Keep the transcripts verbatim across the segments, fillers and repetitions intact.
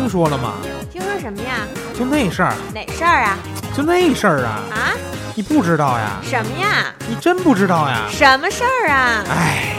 听说了吗？ 听说什么呀？ 就那事儿。 哪事儿啊？ 就那事儿啊！ 啊？ 你不知道呀？ 什么呀？ 你真不知道呀？ 什么事儿啊？ 哎。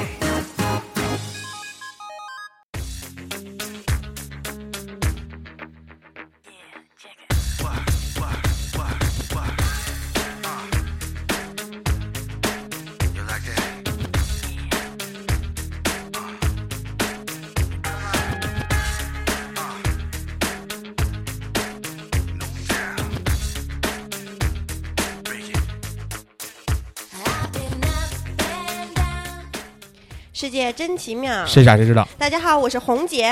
世界真奇妙， 谁傻谁知道。 大家好，我是红姐。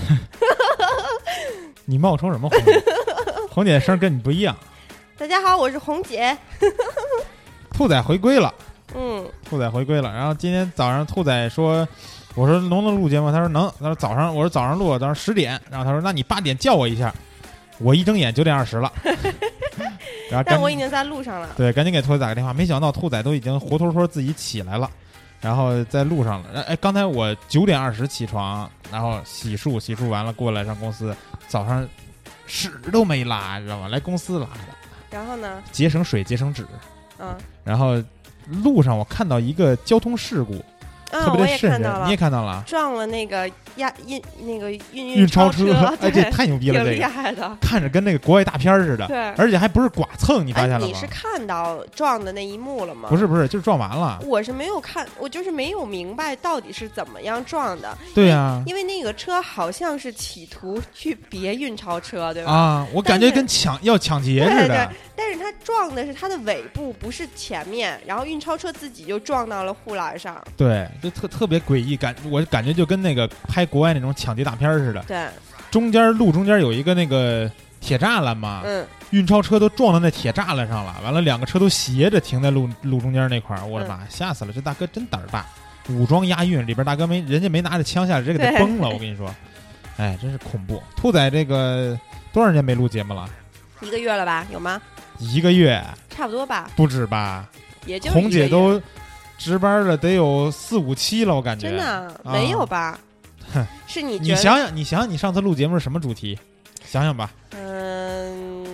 你冒充什么红姐？红姐声跟你不一样。 大家好，我是红姐。 兔仔回归了。 嗯， 兔仔回归了。然后今天早上兔仔说，我说能不能录节目？他说能。他说早上，我说早上录，早上十点。然后他说那你八点叫我一下。我一睁眼九点二十了。然后但我已经在路上了。 对，赶紧给兔仔打个电话。没想到兔仔都已经活脱脱自己起来了。然后在路上了，哎，刚才我九点二十起床，然后洗漱，洗漱完了过来上公司，早上屎都没拉，知道吗？来公司拉的。 然后呢？ 节省水，节省纸。 嗯。 然后路上我看到一个交通事故， 嗯、 特别的瘆人。 你也看到了？ 撞了那个压运那个运运超车，哎，这太牛逼了， 挺这厉害的， 看着跟那个国外大片似的。 对， 而且还不是剐蹭，你发现了吗？ 哎、你是看到撞的那一幕了吗？ 不是不是，就是撞完了。 我是没有看，我就是没有明白到底是怎么样撞的。 对呀、啊， 因为那个车好像是企图去别运超车，对吧？ 啊，我感觉跟抢要抢劫似的。 对对，但是他撞的是他的尾部，不是前面，然后运超车自己就撞到了护栏上。 对，就特特别诡异，感我感觉就跟那个拍国外那种抢劫大片似的。 对， 中间路中间有一个那个铁栅栏嘛， 嗯， 运超车都撞到那铁栅栏上了，完了两个车都斜着停在路路中间那块儿，我的妈，嗯、吓死了！这大哥真胆儿大，武装押运，里边大哥没人家没拿着枪下来，直接给他崩了，我跟你说，哎，真是恐怖。兔仔这个多少年没录节目了？ 一个月了吧？有吗？ 一个月， 差不多吧？ 不止吧？ 也就红姐都值班了，得有四五期了，我感觉。 真的、啊、没有吧？ 哼， 是你你想想，你想想，你上次录节目是什么主题？想想吧。 嗯，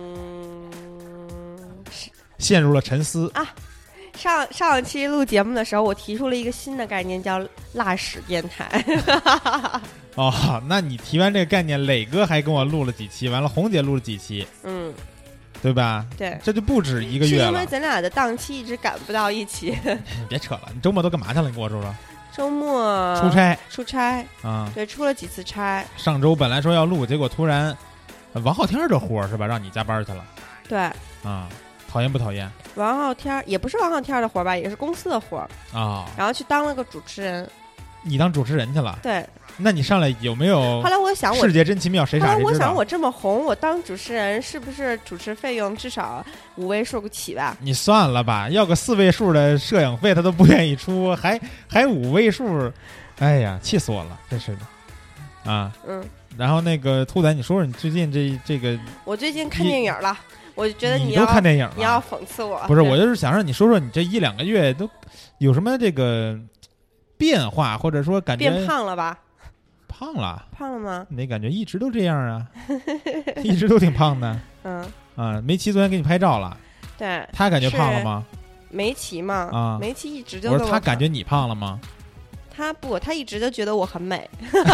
陷入了沉思啊。上上期录节目的时候，我提出了一个新的概念，叫辣屎电台。 哦，那你提完这个概念，磊哥还跟我录了几期，完了红姐录了几期， 嗯， 对吧？ 对， 这就不止一个月了。 是因为咱俩的档期一直赶不到一起。 你别扯了，你周末都干嘛去了？你跟我说说。 周末出差， 出差啊、嗯， 对，出了几次差。 上周本来说要录，结果突然王浩天这活是吧，让你加班去了。 对， 啊、嗯，讨厌不讨厌？ 王浩天也不是王浩天的活吧，也是公司的活啊、 哦。 然后去当了个主持人。 你当主持人去了？ 对。 那你上来有没有？ 后来我想我， 世界真奇妙，谁傻谁知道？ 后来我想，我这么红，我当主持人是不是主持费用至少五位数起吧？ 你算了吧，要个四位数的摄影费他都不愿意出，还还五位数，哎呀，气死我了，真是的啊！ 嗯。 然后那个兔仔，你说说你最近这这个？ 我最近看电影了，我觉得你要都看电影了， 你要讽刺我。 不是，我就是想让你说说你这一两个月都有什么这个变化，或者说感觉变胖了吧？ 胖了， 胖了吗？ 你感觉一直都这样啊，一直都挺胖的。 嗯啊，梅琪昨天给你拍照了， 对， 他感觉胖了吗？ 梅琪嘛， 啊， 梅琪一直就我说他感觉你胖了吗？ 他不，他一直就觉得我很美。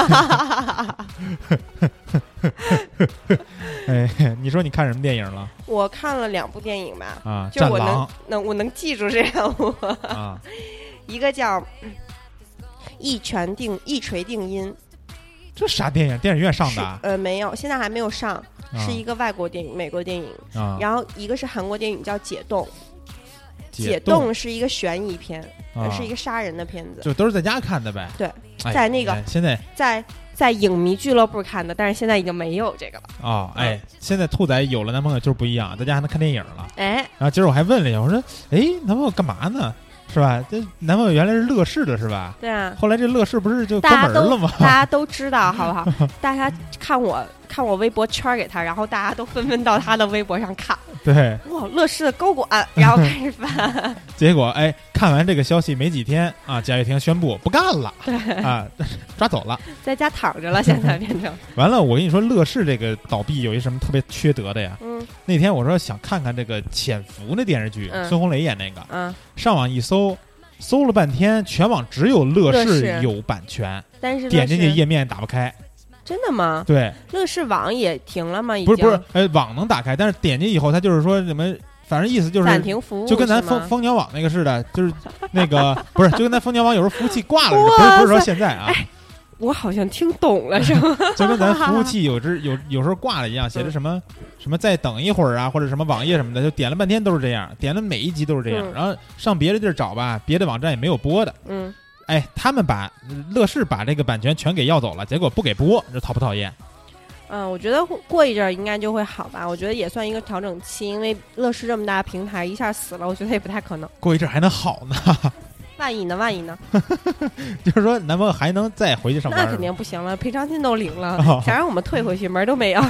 哎，你说你看什么电影了？ 我看了两部电影吧， 啊， 就我能能我能记住这两部啊， 一个叫《一拳定一锤定音》。 这啥电影？电影院上的？ 呃，没有，现在还没有上， 啊、 是一个外国电影，美国电影。 啊、 然后一个是韩国电影叫《解冻》， 解冻是一个悬疑片， 啊、 是一个杀人的片子， 就都是在家看的呗。 对， 哎、 在那个、 哎、现在在在影迷俱乐部看的，但是现在已经没有这个了。 哦，哎，嗯、现在兔仔有了男朋友就是不一样，在家还能看电影了。 哎， 然后今儿我还问了一下，我说，哎，男朋友干嘛呢？是吧？这男朋友原来是乐视的，是吧？ 对啊。 后来这乐视不是就关门了吗？ 大家都知道，好不好？大家看我看我微博圈给他，然后大家都纷纷到他的微博上看。 对， 哇，乐视的高管，然后开始翻。 结果哎，看完这个消息没几天啊，贾跃亭宣布不干了， 对啊，抓走了， 在家躺着了，现在变成。 完了，我跟你说，乐视这个倒闭有一什么特别缺德的呀？ 嗯， 那天我说想看看这个《潜伏》那电视剧， 嗯、 孙红雷演那个， 嗯， 上网一搜，搜了半天，全网只有乐视乐视有版权， 但是点进去页面打不开。 真的吗？ 对， 乐视网也停了吗？已经不是不是，呃，网能打开，但是点进以后，它就是说什么，反正意思就是暂停服务， 就跟咱蜂蜂鸟网那个似的，就是那个不是，就跟咱蜂鸟网有时候服务器挂了似的，不是不是说现在啊。 哎我好像听懂了，是吗？ 就跟咱服务器有只有有时候挂了一样，写着什么、嗯、什么再等一会儿啊，或者什么网页什么的，就点了半天都是这样，点了每一集都是这样， 嗯、 然后上别的地儿找吧，别的网站也没有播的。 嗯， 哎，他们把乐视把这个版权全给要走了，结果不给播，这讨不讨厌？ 嗯，我觉得过一阵儿应该就会好吧。我觉得也算一个调整期，因为乐视这么大的平台一下死了，我觉得也不太可能。 过一阵儿还能好呢？ 万一呢？万一呢？ 就是说，男朋友还能再回去上班？ 那肯定不行了，赔偿金都领了，哦、想让我们退回去门都没有。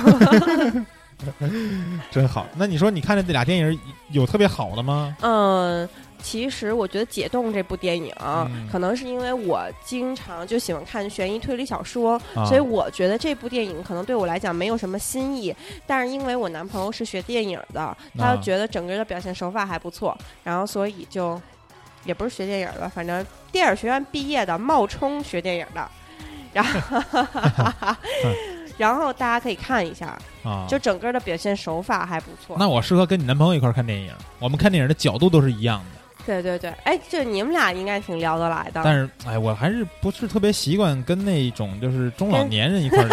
真好。那你说，你看这俩电影有特别好的吗？ 嗯。其实我觉得《解冻》这部电影、 嗯、 可能是因为我经常就喜欢看悬疑推理小说、 啊、 所以我觉得这部电影可能对我来讲没有什么新意，但是因为我男朋友是学电影的，他觉得整个的表现手法还不错、啊、然后所以就也不是学电影的，反正电影学院毕业的，冒充学电影的，然后然后大家可以看一下啊， 就整个的表现手法还不错。 那我适合跟你男朋友一块看电影，我们看电影的角度都是一样的。 对对对，哎，这你们俩应该挺聊得来的。 但是，哎，我还是不是特别习惯跟那种就是中老年人一块儿。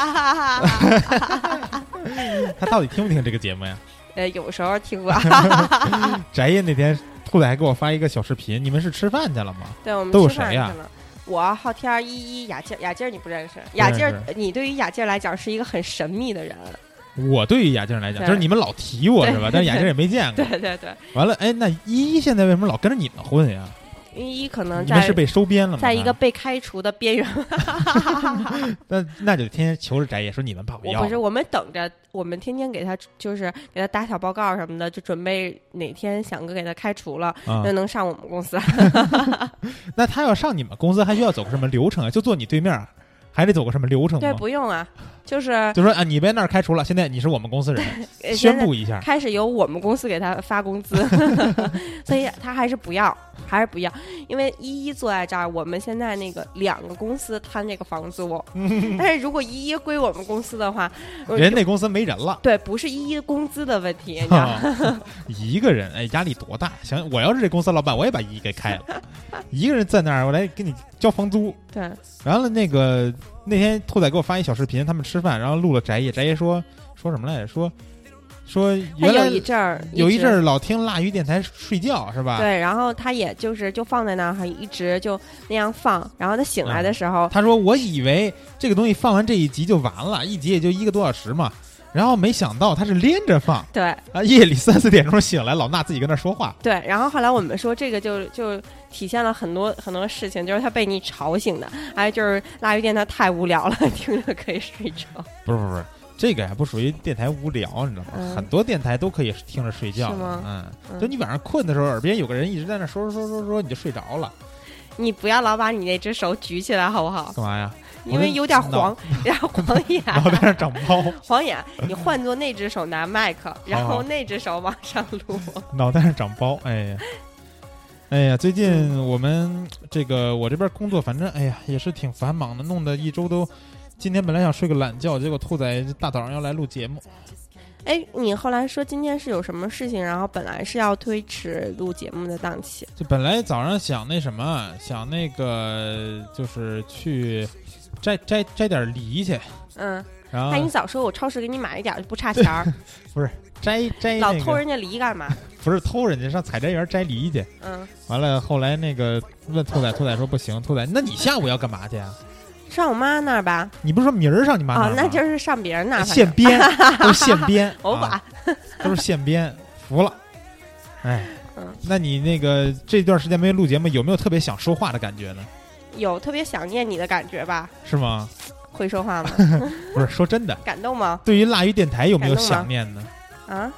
他到底听不听这个节目呀？ 呃，有时候听过。 翟爷那天兔子还给我发一个小视频，你们是吃饭去了吗？ 对，我们都有谁呀？ 我昊天、依依、雅静，雅静你不认识？雅静，你对于雅静来讲是一个很神秘的人。 我对于雅静来讲，就是你们老提我是吧？但是雅静也没见过。 对对对。 完了，哎，那依依现在为什么老跟着你们混呀？ 依依可能在你们是被收编了吗？ 在一个被开除的边缘。 那那就天天求着翟爷说你们把我要。 不是，我们等着，我们天天给他就是给他打小报告什么的，就准备哪天想个给他开除了，就、嗯、能上我们公司。 那他要上你们公司，还需要走个什么流程啊？就坐你对面。还得走个什么流程吗？ 对，不用啊，就是就说啊，你被那儿开除了，现在你是我们公司人，宣布一下， 开始由我们公司给他发工资，所以他还是不要，还是不要，因为依依坐在这儿，我们现在那个两个公司摊这个房租，但是如果依依归我们公司的话， 人那公司没人了， 对，不是依依工资的问题，你知道吗？ 一个人，哎，压力多大？想我要是这公司老板，我也把依依给开了，一个人在那儿，我来给你交房租， 对， 然后那个。那天兔仔给我发一小视频，他们吃饭，然后录了翟爷，翟爷说说什么来着？说说原来有一阵儿有一阵儿老听腊鱼电台睡觉是吧？ 对，然后他也就是就放在那儿，还一直就那样放，然后他醒来的时候， 嗯、他说我以为这个东西放完这一集就完了，一集也就一个多小时嘛。然后没想到他是连着放， 对啊，夜里三四点钟醒来，老衲自己跟那说话。 对，然后后来我们说这个就就体现了很多很多事情，就是他被你吵醒的，还有就是腊鱼电台太无聊了，听着可以睡着。 不是不是不是，这个呀不属于电台无聊，你知道吗？嗯、很多电台都可以听着睡觉， 是吗？ 嗯，就你晚上困的时候，耳边有个人一直在那说说说说说，你就睡着了。 你不要老把你那只手举起来好不好？ 干嘛呀？ 因为有点黄，然后黄眼， 脑袋上长包， 黄眼。你换作那只手拿麦克，然后那只手往上录。 脑袋上长包，哎呀，哎呀，最近我们这个我这边工作，反正哎呀也是挺繁忙的，弄得一周都。今天本来想睡个懒觉，结果兔仔大早上要来录节目。 哎，你后来说今天是有什么事情，然后本来是要推迟录节目的档期。 就本来早上想那什么，想那个就是去摘摘摘点梨去。 嗯， 然后那你早说，我超市给你买一点就不差钱儿。 不是摘摘、那个， 老偷人家梨干嘛？ 不是偷人家，上采摘园摘梨去。 嗯， 完了后来那个问兔仔，兔仔说不行，兔仔，那你下午要干嘛去啊？ 上我妈那儿吧。 你不是说明儿上你妈那儿吗？ 哦，那就是上别人那儿。 现编都是现编， 我管、啊， 都是现编，服了。哎，嗯，那你那个这段时间没录节目，有没有特别想说话的感觉呢？ 有特别想念你的感觉吧？ 是吗？ 会说话吗？ 不是，说真的。 感动吗？ 对于腊鱼电台有没有想念呢？ 啊？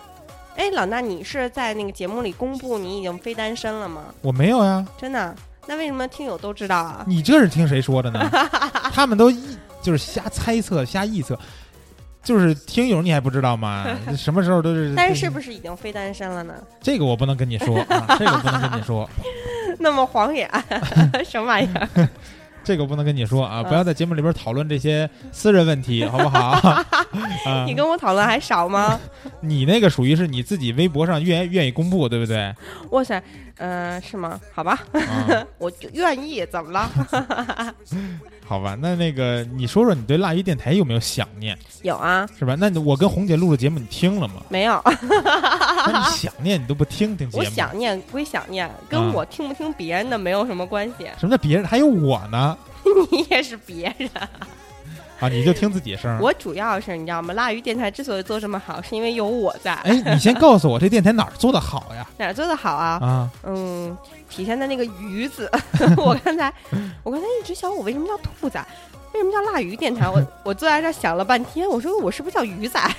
哎，老衲，你是在那个节目里公布你已经非单身了吗？ 我没有呀。 真的？那为什么听友都知道啊？ 你这是听谁说的呢？他们都就是瞎猜测、瞎臆测。就是听友你还不知道吗？什么时候都是。 但是是不是已经非单身了呢？ 这个我不能跟你说，啊、这个我不能跟你说。 那么黄眼什么玩意儿？ 这个不能跟你说啊！不要在节目里边讨论这些私人问题，好不好？啊、 你跟我讨论还少吗？ 你那个属于是你自己微博上愿愿意公布，对不对？ 哇塞，呃，是吗？好吧，啊、我就愿意，怎么了？ 好吧，那那个你说说你对腊鱼电台有没有想念？ 有啊， 是吧？那我跟红姐录的节目你听了吗？ 没有。 那你想念你都不听听节目？ 我想念归想念，跟我听不听别人的没有什么关系。 啊、什么叫别人？还有我呢？ 你也是别人啊！你就听自己声。 我主要是你知道吗？腊鱼电台之所以做这么好，是因为有我在。 哎，你先告诉我这电台哪儿做的好呀？ 哪儿做的好啊？ 啊， 嗯，体现在那个鱼字。我刚才，我刚才一直想，我为什么叫兔仔？为什么叫腊鱼电台？我我坐在这想了半天，我说我是不是叫鱼仔？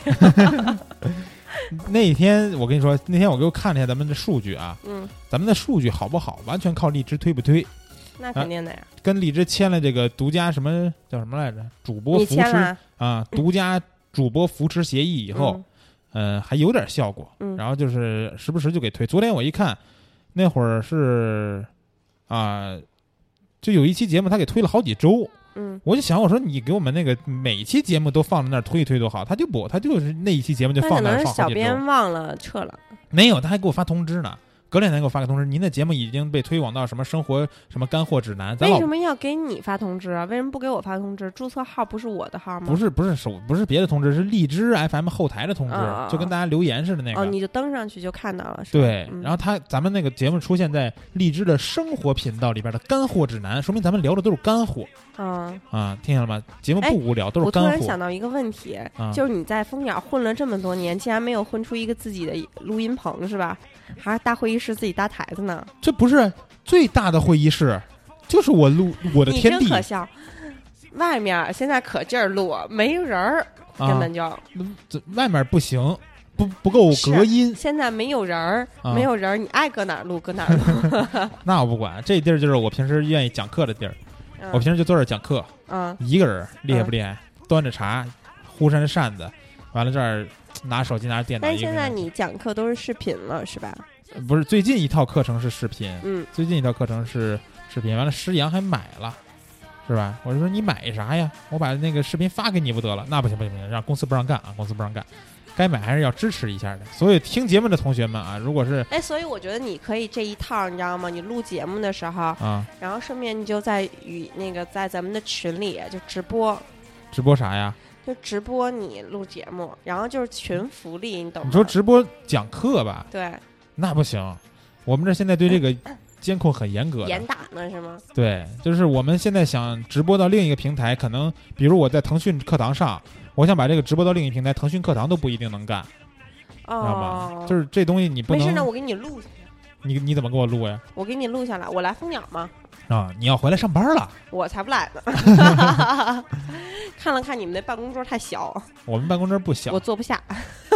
那天我跟你说，那天我给我看了一下咱们的数据啊， 嗯， 咱们的数据好不好，完全靠荔枝推不推。 那肯定的呀、啊， 跟荔枝签了这个独家什么叫什么来着？主播扶持啊，独家主播扶持协议以后，嗯、呃，还有点效果。 嗯， 然后就是时不时就给推。昨天我一看，那会儿是啊，就有一期节目他给推了好几周。 嗯， 我就想，我说你给我们那个每期节目都放在那儿推一推多好，他就不，他就是那一期节目就放在那儿放好几周。 小编忘了撤了， 没有，他还给我发通知呢。隔两天给我发个通知，您的节目已经被推广到什么生活什么干货指南。咱为什么要给你发通知啊？为什么不给我发通知？注册号不是我的号吗？ 不是，不是手，不是别的通知，是荔枝 F M 后台的通知， 哦、 就跟大家留言似的那个。 哦，你就登上去就看到了，是吧？ 对， 嗯、 然后他咱们那个节目出现在荔枝的生活频道里边的干货指南，说明咱们聊的都是干货。 嗯啊，听见了吗？节目不无聊，都是干货。 我突然想到一个问题， 啊、 就是你在蜂鸟混了这么多年，竟然没有混出一个自己的录音棚，是吧？还是大会议室自己搭台子呢？ 这不是最大的会议室，就是我录我的天地。 你真可笑！外面现在可劲儿录，没人儿， 啊、 根本就、 外面不行，不不够隔音。 现在没有人儿， 啊、 没有人儿，你爱搁哪儿录搁哪儿录。 那我不管，这地儿就是我平时愿意讲课的地儿。 嗯、 我平时就坐这儿讲课， 嗯， 一个人厉害不厉害？嗯、端着茶，呼扇着扇子，完了这儿拿手机拿着电脑。 但是现在你讲课都是视频了，是吧？ 不是，最近一套课程是视频， 嗯， 最近一套课程是视频。完了，施阳还买了，是吧？我就说你买啥呀？我把那个视频发给你不得了？那不行不行不行，让公司不让干啊！公司不让干。该买还是要支持一下的，所以听节目的同学们啊，如果是哎，所以我觉得你可以这一套，你知道吗？你录节目的时候啊， 然后顺便你就在与那个在咱们的群里就直播， 直播啥呀？ 就直播你录节目，然后就是群福利，你懂吗？ 你说直播讲课吧？ 对， 那不行，我们这现在对这个监控很严格的， 严打呢是吗？ 对，就是我们现在想直播到另一个平台，可能比如我在腾讯课堂上。我想把这个直播到另一平台，腾讯课堂都不一定能干， 哦、 知道吗？就是这东西你不能。 没事，那我给你录下来。 你你怎么给我录呀？ 我给你录下来，我来蜂鸟吗？ 啊，你要回来上班了？ 我才不来呢！看了看你们那办公桌太小， 我们办公桌不小， 我坐不下。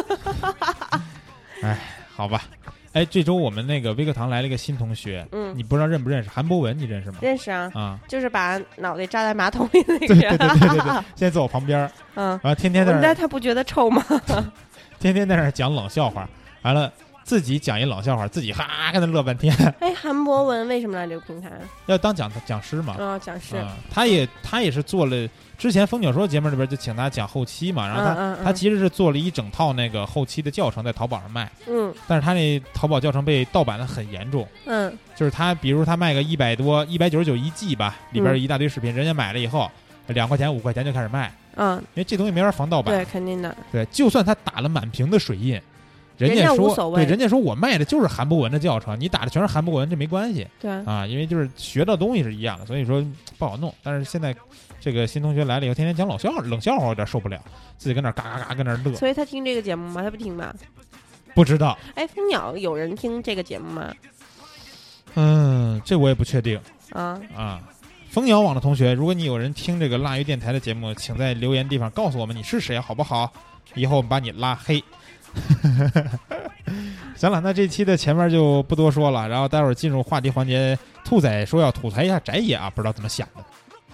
哎，好吧。哎，这周我们那个微课堂来了一个新同学， 嗯， 你不知道认不认识韩博文？你认识吗？ 认识啊， 啊， 就是把脑袋扎在马桶里那个。 对对对对对对，现在坐我旁边， 嗯， 完了天天在那， 那他不觉得臭吗？ 天天在那讲冷笑话，完了自己讲一冷笑话，自己哈跟那乐半天。 哎，韩博文为什么来这个平台？ 要当讲讲师嘛？ 啊、哦，讲师、 嗯，他也他也是做了。之前蜂鸟说节目里边就请他讲后期嘛，然后他、 嗯嗯嗯、 他其实是做了一整套那个后期的教程在淘宝上卖， 嗯， 但是他那淘宝教程被盗版的很严重， 嗯， 就是他比如他卖个一百多一百九十九一 G 吧，里边一大堆视频，嗯、人家买了以后两块钱五块钱就开始卖， 嗯， 因为这东西没法防盗版， 对，肯定的， 对，就算他打了满屏的水印。人家说， 人家无所谓， 对，人家说我卖的就是韩博文的教程，你打的全是韩博文，这没关系， 对啊，因为就是学到东西是一样的，所以说不好弄。但是现在这个新同学来了以后，天天讲冷笑话，冷笑话有点受不了，自己跟那嘎嘎嘎跟那乐。 所以他听这个节目吗？他不听吧？ 不知道。 哎，蜂鸟有人听这个节目吗？ 嗯，这我也不确定。 啊啊，蜂鸟网的同学，如果你有人听这个腊鱼电台的节目，请在留言地方告诉我们你是谁，好不好？以后我们把你拉黑。 行了，那这期的前面就不多说了，然后待会儿进入话题环节。兔仔说要吐槽一下宅爷啊，不知道怎么想的。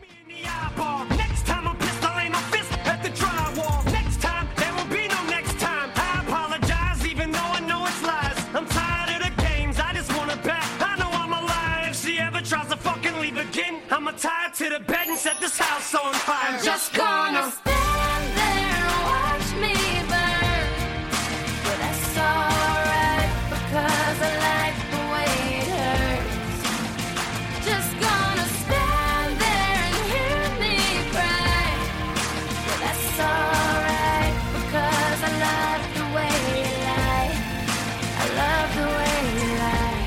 To the bed and set this house on fire. I'm just gonna stand there and watch me burn. But that's alright because I like the way it hurts. Just gonna stand there and hear me cry. But that's alright because I love the way you lie. I love the way you lie.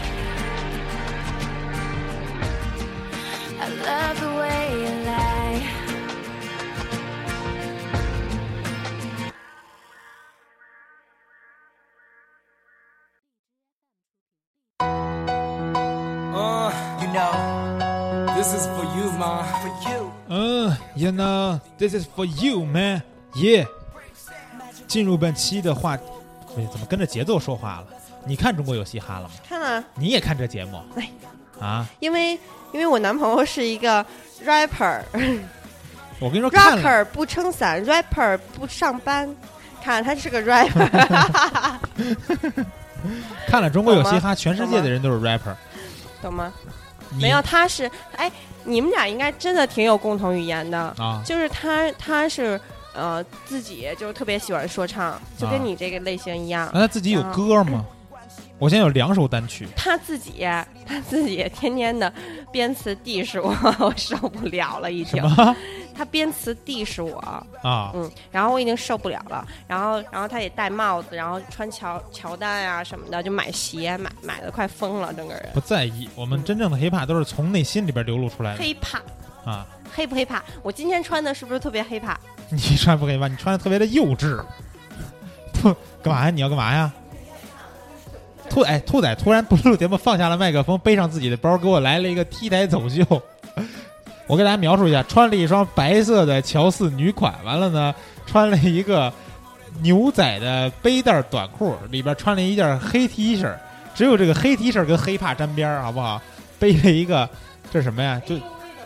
I love the way you lie. Uh, you know, this is for you, ma. For you. 嗯 ，You know, this is for you, man. Yeah. 进入本期的话，哎，怎么跟着节奏说话了？你看中国有嘻哈了吗？ 看了。 你也看这节目？ 哎， 啊， 因为因为我男朋友是一个 rapper。 我跟你说 ，rapper 不撑伞 ，rapper 不上班，看他是个 rapper 。 看了中国有嘻哈，全世界的人都是 rapper， 懂吗？没有，他是哎，你们俩应该真的挺有共同语言的啊。 就是他他是呃自己就是特别喜欢说唱，就跟你这个类型一样。 那、啊、他自己有歌吗？我现在有两首单曲。 他自己他自己天天的编词 diss 我，我受不了了，已经。 什么？ 他编词 diss 我啊， 嗯，然后我已经受不了了，然后然后他也戴帽子，然后穿乔乔丹啊什么的，就买鞋买买的快疯了，整个人不在意。我们真正的 hiphop 都是从内心里边流露出来的。 hiphop 啊， 黑不 hiphop？ 我今天穿的是不是特别 hiphop？ 你穿不 hiphop？ 你穿的特别的幼稚。不，干嘛呀？你要干嘛呀？兔哎，兔仔突然不录节目，放下了麦克风，背上自己的包，给我来了一个 T 台走秀。我给大家描述一下，穿了一双白色的乔四女款，完了呢，穿了一个牛仔的背带短裤，里边穿了一件黑 T 恤，只有这个黑 T 恤跟黑怕沾边，好不好？背了一个这是什么呀？就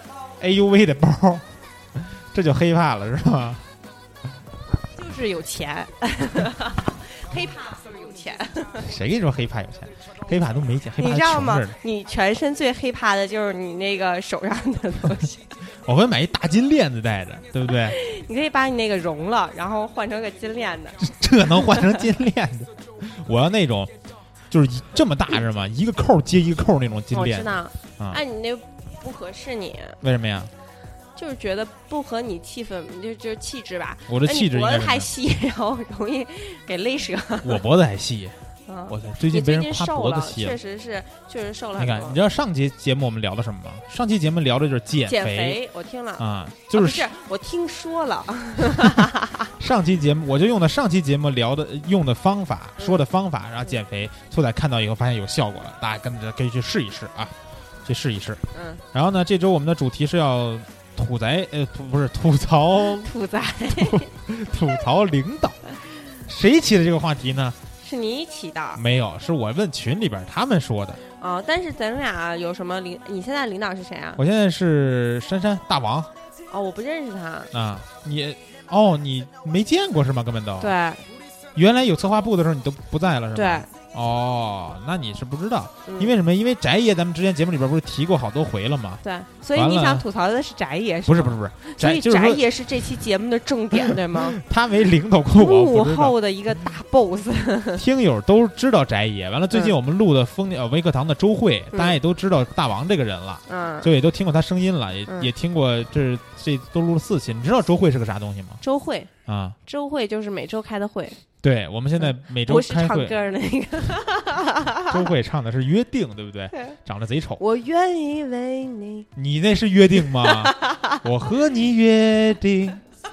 A U V 的包，这就黑怕了是吧？ 就是有钱，黑怕就是有钱。 谁跟你说黑怕有钱？黑怕都没钱，黑怕你知道吗？你全身最黑怕的就是你那个手上的东西。 我会买一大金链子戴着，对不对？ 你可以把你那个融了，然后换成个金链子。 这能换成金链子？我要那种，就是这么大是吗？一个扣接一个扣那种金链子。 我知道。 啊， 哎，你那不合适你。 为什么呀？ 就是觉得不合你气氛，就就是气质吧。 我的气质脖子太细，然后容易给勒折。 我脖子还细。 嗯、 我最近被人夸脖子细了，确实是，确实瘦了很多。 你看，你知道上期节目我们聊的什么吗？上期节目聊的就是减肥。 减肥，我听了啊，就是、 啊、不是我听说了。 上期节目我就用的上期节目聊的用的方法，嗯、说的方法，然后减肥。兔仔看到以后发现有效果了，大家跟着可以去试一试啊，去试一试。 嗯。 然后呢，这周我们的主题是要吐仔，呃，吐不是吐槽， 吐仔， 吐, 吐槽领导。谁起的这个话题呢？ 是你起的？ 没有，是我问群里边他们说的。 哦，但是咱们俩有什么领？你现在领导是谁啊？ 我现在是珊珊大王。 哦，我不认识他。 啊，你哦，你没见过是吗？根本都。 对。 原来有策划部的时候你都不在了是吗？ 对。 哦，那你是不知道， 嗯、 因为什么？因为翟爷咱们之前节目里边不是提过好多回了吗？ 对，所以你想吐槽的是翟爷？ 不是不是不是， 所以翟爷是这期节目的重点，对吗？ 他没领导过我， 幕后的一个大 boss。 听友都知道翟爷，完了最近我们录的风呃微课堂的周会， 嗯、 大家也都知道大王这个人了， 嗯， 就也都听过他声音了，也、 嗯、 也听过这这都录了四期。你知道周会是个啥东西吗？ 周会啊， 周会就是每周开的会。 对，我们现在每周开会。 不是唱歌的那个。 周会唱的是约定，对不对？长得贼丑。 我愿意为你。 你那是约定吗？我和你约定。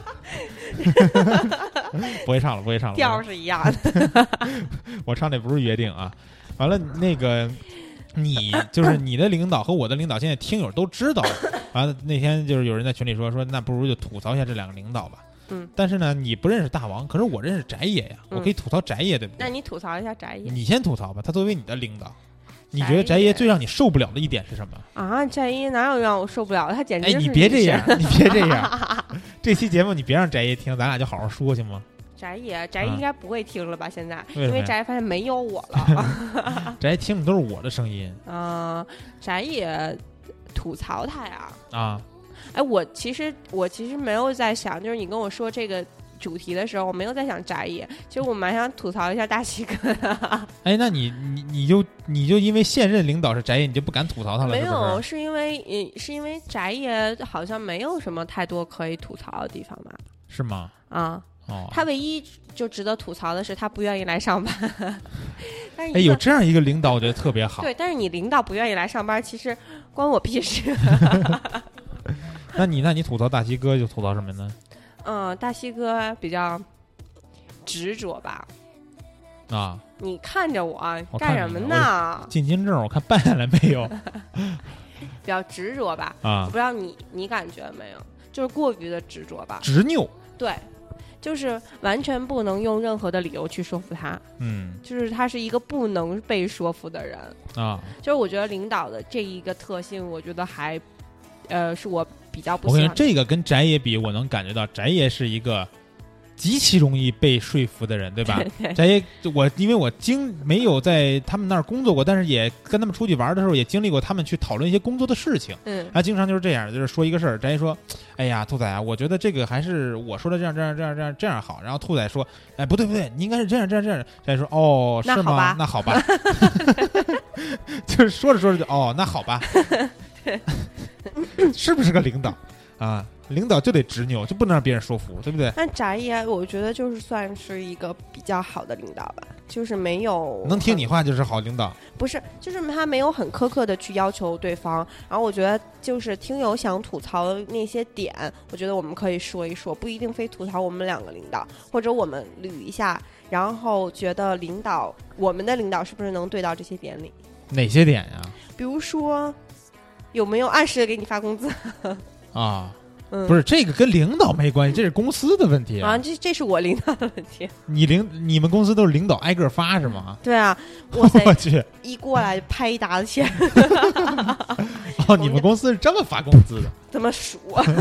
不会唱了，不会唱了。 调是一样的。 我唱的不是约定啊。完了，那个你就是你的领导和我的领导，现在听友都知道。完了那天就是有人在群里说说，那不如就吐槽一下这两个领导吧。 嗯， 但是呢，你不认识大王，可是我认识翟爷呀， 嗯我可以吐槽翟爷，对不对？ 那你吐槽一下翟爷。 你先吐槽吧，他作为你的领导，你觉得翟爷最让你受不了的一点是什么？ 啊，翟爷哪有让我受不了的？他简直哎， 就是你别这样， 女你别这样，这期节目你别让翟爷听，咱俩就好好说行吗？ 翟爷，翟爷应该不会听了吧？现在， 为什么呀因为翟爷发现没有我了。 翟爷听的都是我的声音嗯，翟爷吐槽他呀。 啊。 哎，我其实我其实没有在想，就是你跟我说这个主题的时候，我没有在想翟爷，其实我蛮想吐槽一下大西哥的。 哎，那你你你就你就因为现任领导是翟爷，你就不敢吐槽他了？ 没有， 是不是？ 是因为呃，是因为翟爷好像没有什么太多可以吐槽的地方吧？ 是吗？ 啊， 哦， 他唯一就值得吐槽的是他不愿意来上班。但是哎， 一个有这样一个领导，我觉得特别好。 对，但是你领导不愿意来上班，其实关我屁事。 那你那你吐槽大西哥就吐槽什么呢？ 嗯，大西哥比较执着吧？ 啊， 你看着我我看干什么你呢？ 进京证我看办下来没有？ 比较执着吧？ 啊我不，知道你你感觉没有？就是过于的执着吧？ 执拗。 对，就是完全不能用任何的理由去说服他， 嗯就是他是一个不能被说服的人。 啊， 就是我觉得领导的这一个特性，我觉得还，呃，是我比较不我跟你说， 喜欢的。 这个跟翟爷比，我能感觉到翟爷是一个极其容易被说服的人，对吧？ 对翟爷，我因为我经没有在他们那儿工作过，但是也跟他们出去玩的时候，也经历过他们去讨论一些工作的事情。 嗯他经常就是这样，就是说一个事儿，翟爷说：“哎呀，兔仔啊，我觉得这个还是我说的这样这样这样这样这样好。”然后兔仔说：“哎，不对不对，你应该是这样这样这样。”翟爷说：“哦，是吗？ 那好吧那好吧。”就是说着说着就哦，那好吧，是不是个领导啊？领导就得执拗，就不能让别人说服，对不对？ 但翟爷，我觉得就是算是一个比较好的领导吧，就是没有能听你话就是好领导。 不是，就是他没有很苛刻的去要求对方。然后我觉得，就是听友想吐槽的那些点，我觉得我们可以说一说，不一定非吐槽我们两个领导，或者我们捋一下，然后觉得领导，我们的领导是不是能对到这些点里？ 哪些点呀？ 比如说，有没有按时的给你发工资？ 啊， 嗯， 不是这个跟领导没关系，这是公司的问题啊，这这是我领导的问题。 你领你们公司都是领导挨个发是吗？ 对啊，哇塞， 我去， 一过来拍一沓子钱， 哦，你们公司是这么发工资的， 怎么数？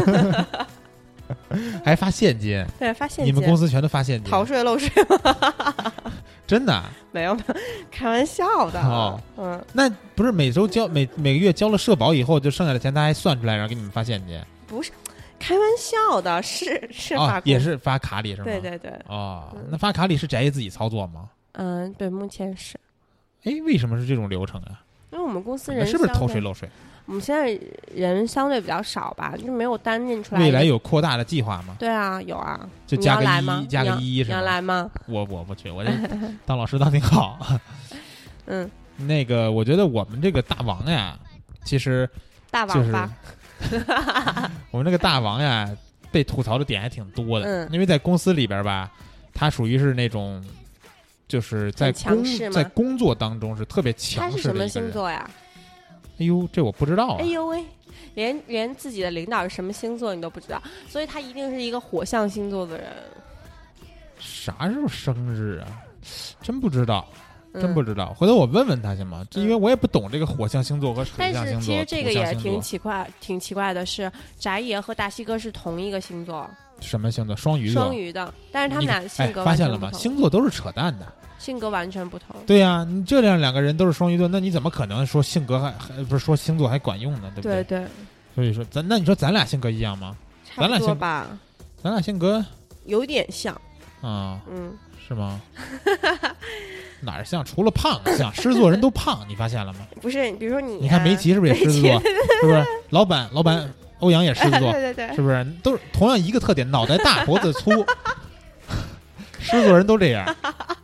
还发现金？ 对，发现金。 你们公司全都发现金？ 逃税漏税吗？ 真的？ 没有，没有，开玩笑的。 哦， 嗯， 那不是每周交每每个月交了社保以后，就剩下的钱他还算出来，然后给你们发现金？ 不是，开玩笑的，是是发哦， 工也是发卡里是吗？ 对对对， 哦， 嗯那发卡里是翟爷自己操作吗？ 嗯，对，目前是， 哎，为什么是这种流程啊？ 因为我们公司人那是不是相对偷税漏税？ 我们现在人相对比较少吧，就是没有单进出来。 未来有扩大的计划吗？ 对啊，有啊， 就加个你要来吗一，加个一是你要吗？ 来吗？ 我我不去，我这当老师当挺好。 嗯， 那个，我觉得我们这个大王呀，其实就是大王吧， 我们这个大王呀，被吐槽的点还挺多的。 嗯因为在公司里边吧，他属于是那种，就是在很强工势吗在工作当中是特别他强是什么势的一个人。 星座呀？ 哎呦，这我不知道啊。 哎呦喂，连连自己的领导是什么星座你都不知道，所以他一定是一个火象星座的人。 啥时候生日啊？真不知道。真嗯不知道，回头我问问他行吗？这因为我也不懂这个火象星座和水但是象星座。 其实这个也挺土象星座奇怪，挺奇怪的是，翟爷和大西哥是同一个星座， 什么星座？双鱼座。 双鱼的，但是他们你俩的性格哎、发现了吗？ 完全不同， 星座都是扯淡的。 性格完全不同。 对呀、啊，你这样两个人都是双鱼座，那你怎么可能说性格还还不是说星座还管用呢？对不对对？ 对， 所以说咱那你说咱俩性格一样吗？ 差不咱俩性多吧， 咱俩性格有点像， 啊、 嗯， 是吗？哪儿像？除了胖像，狮子座人都胖，你发现了吗？ 不是，比如说你、啊， 你看梅奇是不是也狮子座？是不是？老板老板欧阳也狮子座， 对对对， 是不是？都是同样一个特点，脑袋大，脖子粗。狮子座人都这样。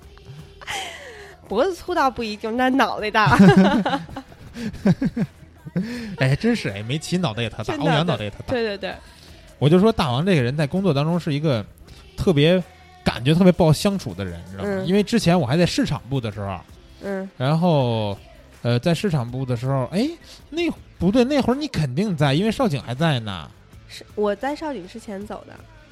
脖子粗倒不一定，但脑袋大。 哎，真是哎，梅奇脑袋也特大， 真的欧阳脑袋也特大。 对对对， 我就说大王这个人在工作当中是一个特别感觉特别不好相处的人，你知道吗？ 嗯因为之前我还在市场部的时候， 嗯， 然后呃，在市场部的时候，哎，那不对，那会儿你肯定在，因为少景还在呢。 是我在少景之前走的。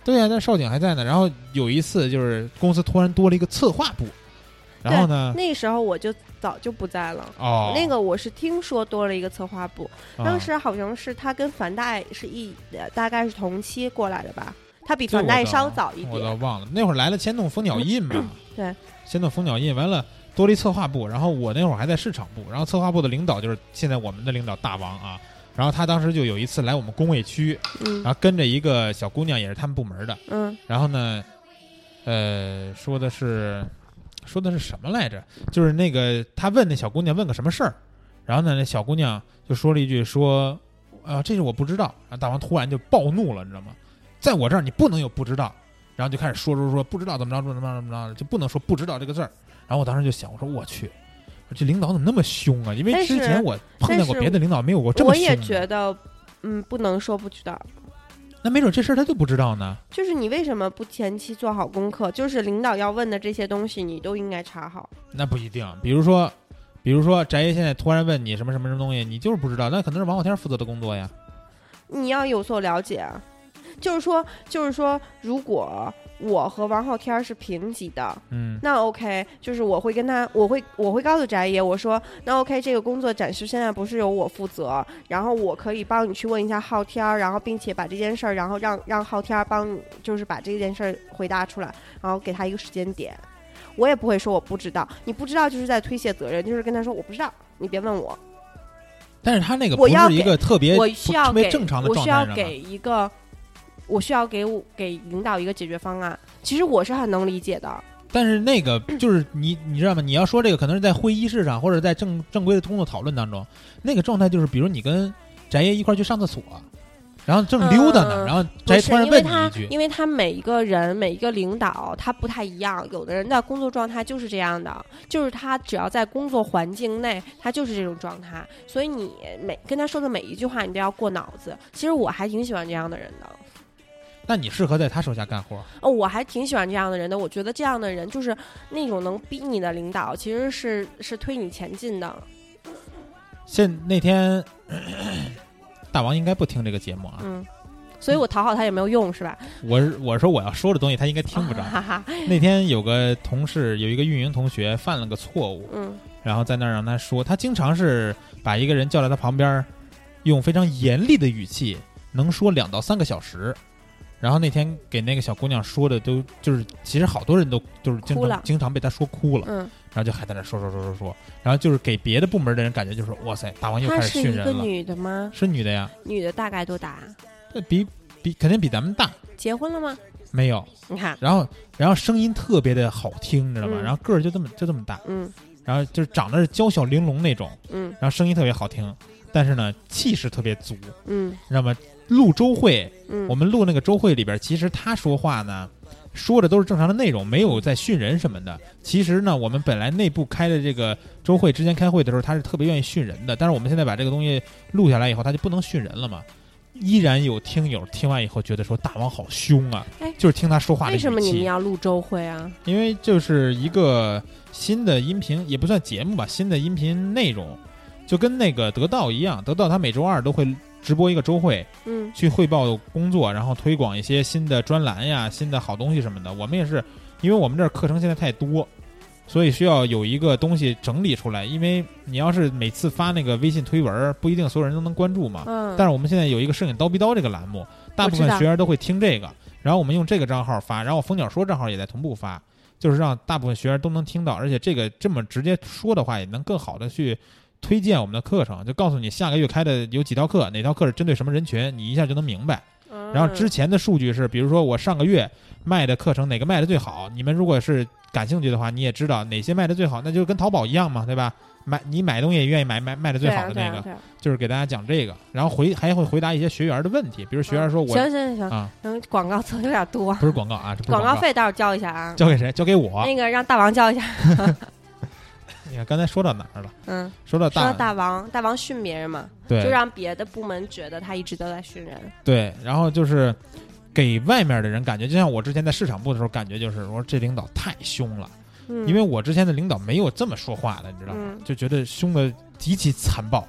对啊，但少景还在呢。然后有一次就是公司突然多了一个策划部，然后呢， 那时候我就早就不在了。 哦， 那个我是听说多了一个策划部， 啊当时好像是他跟樊岱是一大概是同期过来的吧，他比樊岱稍早一点。 我倒忘了，那会儿来了牵动蜂鸟印嘛， 对， 牵动蜂鸟印完了。多了一策划部，然后我那会儿还在市场部，然后策划部的领导就是现在我们的领导大王啊，然后他当时就有一次来我们工位区， 嗯， 然后跟着一个小姑娘也是他们部门的， 嗯， 然后呢，呃，说的是说的是什么来着？就是那个他问那小姑娘问个什么事儿，然后呢，那小姑娘就说了一句说，啊，这是我不知道，然后大王突然就暴怒了，你知道吗？在我这儿你不能有不知道，然后就开始说说说不知道怎么着怎么着怎么着，就不能说不知道这个字儿。然后我当时就想，我说我去，这领导怎么那么凶啊？因为之前我碰见过别的领导没有过这么凶。 我也觉得，嗯，不能说不知道。 那没准这事儿他就不知道呢。 就是你为什么不前期做好功课？就是领导要问的这些东西，你都应该查好。 那不一定，比如说，比如说翟爷现在突然问你什么什么什么东西，你就是不知道，那可能是王浩天负责的工作呀。 你要有所了解啊。就是说，就是说，如果我和王浩天是平级的， 嗯， 那 OK， 就是我会跟他，我会我会告诉翟爷，我说那 OK， 这个工作暂时现在不是由我负责，然后我可以帮你去问一下浩天，然后并且把这件事儿，然后让让浩天帮你，就是把这件事儿回答出来，然后给他一个时间点。我也不会说我不知道，你不知道就是在推卸责任，就是跟他说我不知道，你别问我。 但是他那个不是一个特别我需要特别正常的状态， 我需要给一个。我需要给我给领导一个解决方案，其实我是很能理解的。 但是那个就是你你知道吗？你要说这个可能是在会议室上，或者在正正规的工作讨论当中，那个状态就是，比如你跟翟爷一块去上厕所，然后正溜达呢， 嗯、 然后翟突然问你一句， 因为他每一个人每一个领导他不太一样，有的人的工作状态就是这样的，就是他只要在工作环境内，他就是这种状态，所以你每跟他说的每一句话，你都要过脑子。其实我还挺喜欢这样的人的。 那你适合在他手下干活？ 哦，我还挺喜欢这样的人的。我觉得这样的人就是那种能逼你的领导，其实是是推你前进的。 现那天咳咳大王应该不听这个节目啊， 嗯，所以我讨好他也没有用，是吧？ 我我说我要说的东西他应该听不着。 哦、 那天有个同事，有一个运营同学犯了个错误， 嗯， 然后在那儿让他说，他经常是把一个人叫在他旁边，用非常严厉的语气，能说两到三个小时。然后那天给那个小姑娘说的都就是，其实好多人都就是经常经常被他说哭了， 嗯， 然后就还在那说说说说说，然后就是给别的部门的人感觉就是哇塞，大王又开始训人了。 她是一个女的吗？ 是女的呀。 女的大概多大？ 比比肯定比咱们大。 结婚了吗？ 没有。 你看， 然后然后声音特别的好听，你知道吗？ 嗯、 然后个儿就这么就这么大， 嗯， 然后就是长得是娇小玲珑那种， 嗯， 然后声音特别好听，但是呢气势特别足， 嗯， 你知道吗？录周会， 嗯， 我们录那个周会里边，其实他说话呢，说的都是正常的内容，没有在训人什么的。其实呢，我们本来内部开的这个周会之前开会的时候，他是特别愿意训人的，但是我们现在把这个东西录下来以后，他就不能训人了嘛。依然有听友听完以后觉得说大王好凶啊， 哎， 就是听他说话的语气。 为什么你们要录周会啊？ 因为就是一个新的音频，也不算节目吧，新的音频内容，就跟那个得到一样，得到他每周二都会直播一个周会， 嗯， 去汇报工作，然后推广一些新的专栏呀、新的好东西什么的。我们也是，因为我们这儿课程现在太多，所以需要有一个东西整理出来。因为你要是每次发那个微信推文，不一定所有人都能关注嘛。 嗯。 但是我们现在有一个摄影刀逼刀这个栏目，大部分学员都会听这个，然后我们用这个账号发，然后蜂鸟说账号也在同步发，就是让大部分学员都能听到，而且这个这么直接说的话，也能更好的去推荐我们的课程，就告诉你下个月开的有几套课，哪套课是针对什么人群，你一下就能明白。然后之前的数据是，比如说我上个月卖的课程哪个卖的最好，你们如果是感兴趣的话，你也知道哪些卖的最好，那就跟淘宝一样嘛，对吧？买你买东西也愿意买买卖的最好的那个， 对啊对啊对啊， 就是给大家讲这个，然后回还会回答一些学员的问题，比如学员说我、 嗯、行行行啊， 嗯，广告词有点多， 不是广告啊，这不是广告告费待会儿交一下啊， 交给谁？交给我。 那个让大王交一下。 你看刚才说到哪儿了？ 嗯， 说到大说到大王，大王训别人嘛， 对， 就让别的部门觉得他一直都在训人。 对，然后就是给外面的人感觉，就像我之前在市场部的时候，感觉就是说这领导太凶了。嗯，因为我之前的领导没有这么说话的，你知道吗？嗯、就觉得凶的极其残暴。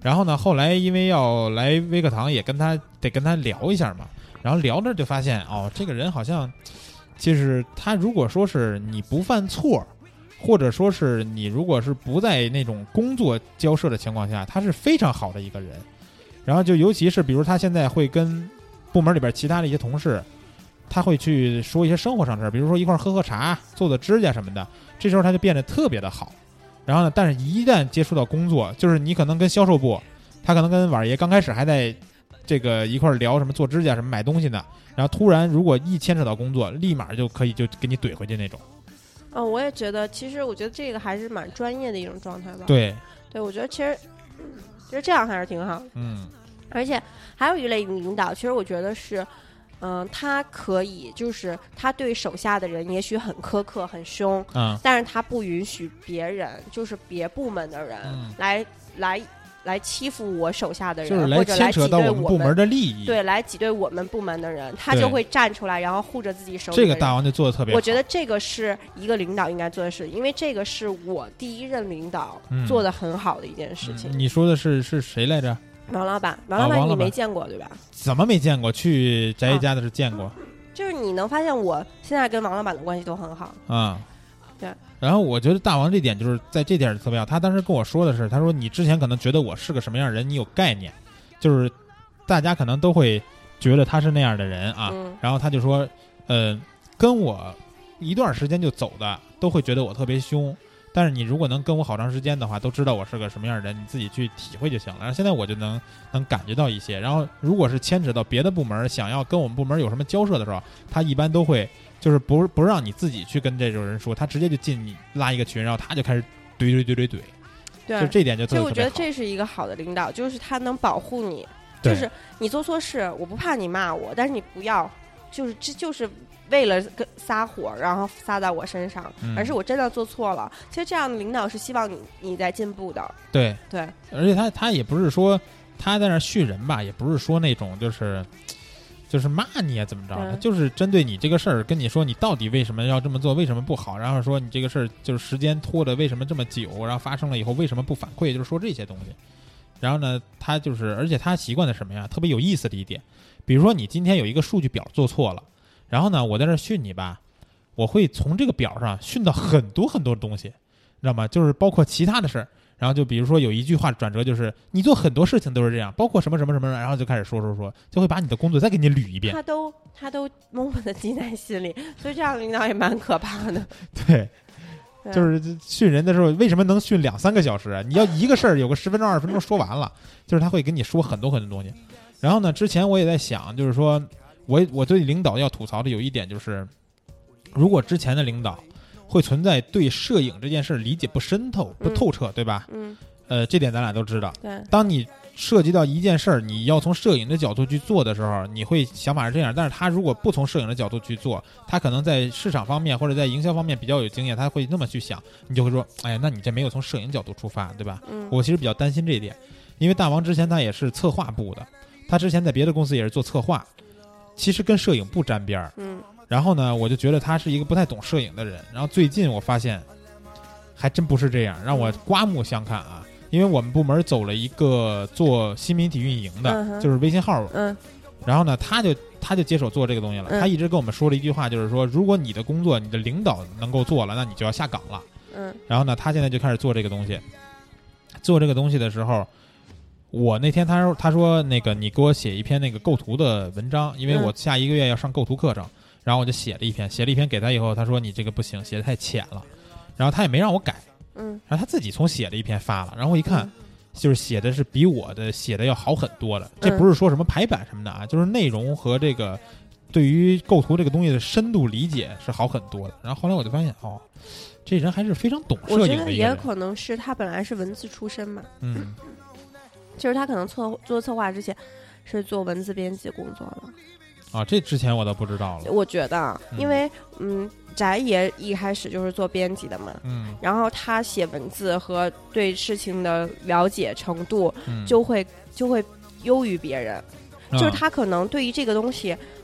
然后呢，后来因为要来微课堂，也跟他得跟他聊一下嘛。然后聊着就发现，哦，这个人好像，就是他如果说是你不犯错，或者说是你如果是不在那种工作交涉的情况下，他是非常好的一个人。然后就尤其是比如他现在会跟部门里边其他的一些同事，他会去说一些生活上的事儿，比如说一块喝喝茶、做做指甲什么的，这时候他就变得特别的好。然后呢，但是一旦接触到工作，就是你可能跟销售部，他可能跟婉儿爷刚开始还在这个一块聊什么做指甲什么买东西呢，然后突然如果一牵扯到工作，立马就可以就给你怼回去那种。 嗯，我也觉得，其实我觉得这个还是蛮专业的一种状态吧。 对， 对，我觉得其实其实这样还是挺好的。 嗯， 而且还有一类领导，其实我觉得是，嗯、他可以就是他对手下的人也许很苛刻、很凶， 嗯， 但是他不允许别人，就是别部门的人、 嗯来来来欺负我手下的人， 就是或者来牵扯到挤兑我我们部门的利益。 对，来挤兑我们部门的人，他对就会站出来，然后护着自己手里这的人。 个大王就做的特别好。 我觉得这个是一个领导应该做的事，因为这个是我第一任领导嗯做的很好的一件事情。 嗯、你说的是是谁来着？ 王老板，王老板你没见过、啊、对吧？ 怎么没见过？去翟家的是见过、啊。 就是你能发现我现在跟王老板的关系都很好啊。 对。 然后我觉得大王这点就是在这点特别好，他当时跟我说的是，他说你之前可能觉得我是个什么样的人，你有概念，就是大家可能都会觉得他是那样的人啊。 嗯、 然后他就说，呃，跟我一段时间就走的都会觉得我特别凶。但是你如果能跟我好长时间的话，都知道我是个什么样的人，你自己去体会就行了。然后现在我就能能感觉到一些。然后如果是牵扯到别的部门，想要跟我们部门有什么交涉的时候，他一般都会就是不不让你自己去跟这种人说，他直接就进你拉一个群，然后他就开始怼怼怼怼怼。 对， 就这点就特别好。 所以我觉得这是一个好的领导，就是他能保护你，就是你做错事，我不怕你骂我，但是你不要就是这就是为了撒火然后撒在我身上、嗯、而是我真的做错了。其实这样的领导是希望你你在进步的。 对对， 而且他他也不是说他在那训人吧，也不是说那种就是就是骂你啊怎么着，他就是针对你这个事儿跟你说你到底为什么要这么做，为什么不好，然后说你这个事儿就是时间拖的为什么这么久，然后发生了以后为什么不反馈，就是说这些东西。然后呢他就是而且他习惯的什么呀，特别有意思的一点，比如说你今天有一个数据表做错了，然后呢我在这训你吧，我会从这个表上训到很多很多东西，知道吗？就是包括其他的事儿。然后就比如说有一句话转折，就是你做很多事情都是这样，包括什么什么什么，然后就开始说说说，就会把你的工作再给你捋一遍。 他都他都默默的记在心里，所以这样的领导也蛮可怕的。 对，就是训人的时候，为什么能训两三个小时啊？你要一个事儿有个十分钟二十分钟说完了，就是他会跟你说很多很多东西。然后呢，之前我也在想，就是说我我对领导要吐槽的有一点就是，如果之前的领导会存在对摄影这件事理解不深透、不透彻， 嗯、 对吧？ 嗯， 呃，这点咱俩都知道。 对， 当你涉及到一件事儿，你要从摄影的角度去做的时候，你会想法是这样。但是他如果不从摄影的角度去做，他可能在市场方面或者在营销方面比较有经验，他会那么去想，你就会说，哎呀，那你这没有从摄影角度出发，对吧？ 嗯， 我其实比较担心这一点，因为大王之前他也是策划部的，他之前在别的公司也是做策划，其实跟摄影不沾边儿。 嗯。 然后呢，我就觉得他是一个不太懂摄影的人。然后最近我发现，还真不是这样，让我刮目相看啊！因为我们部门走了一个做新媒体运营的， 嗯、 就是微信号。 嗯。 然后呢，他就他就接手做这个东西了。 嗯、 他一直跟我们说了一句话，就是说，如果你的工作你的领导能够做了，那你就要下岗了。 嗯。 然后呢，他现在就开始做这个东西。做这个东西的时候，我那天他说他说那个你给我写一篇那个构图的文章，因为我下一个月要上构图课程。然后我就写了一篇，写了一篇给他以后，他说你这个不行，写的太浅了，然后他也没让我改， 嗯， 然后他自己从写了一篇发了，然后我一看， 嗯、 就是写的是比我的写的要好很多的，这不是说什么排版什么的啊，嗯、就是内容和这个对于构图这个东西的深度理解是好很多的。然后后来我就发现，哦，这人还是非常懂摄影的一个人。 我觉得也可能是他本来是文字出身嘛， 嗯， 就是他可能策做策划之前是做文字编辑工作的。 啊，这之前我都不知道了。 我觉得，因为嗯，翟爷一开始就是做编辑的嘛， 嗯， 然后他写文字和对事情的了解程度就会、嗯、就会优于别人，嗯、就是他可能对于这个东西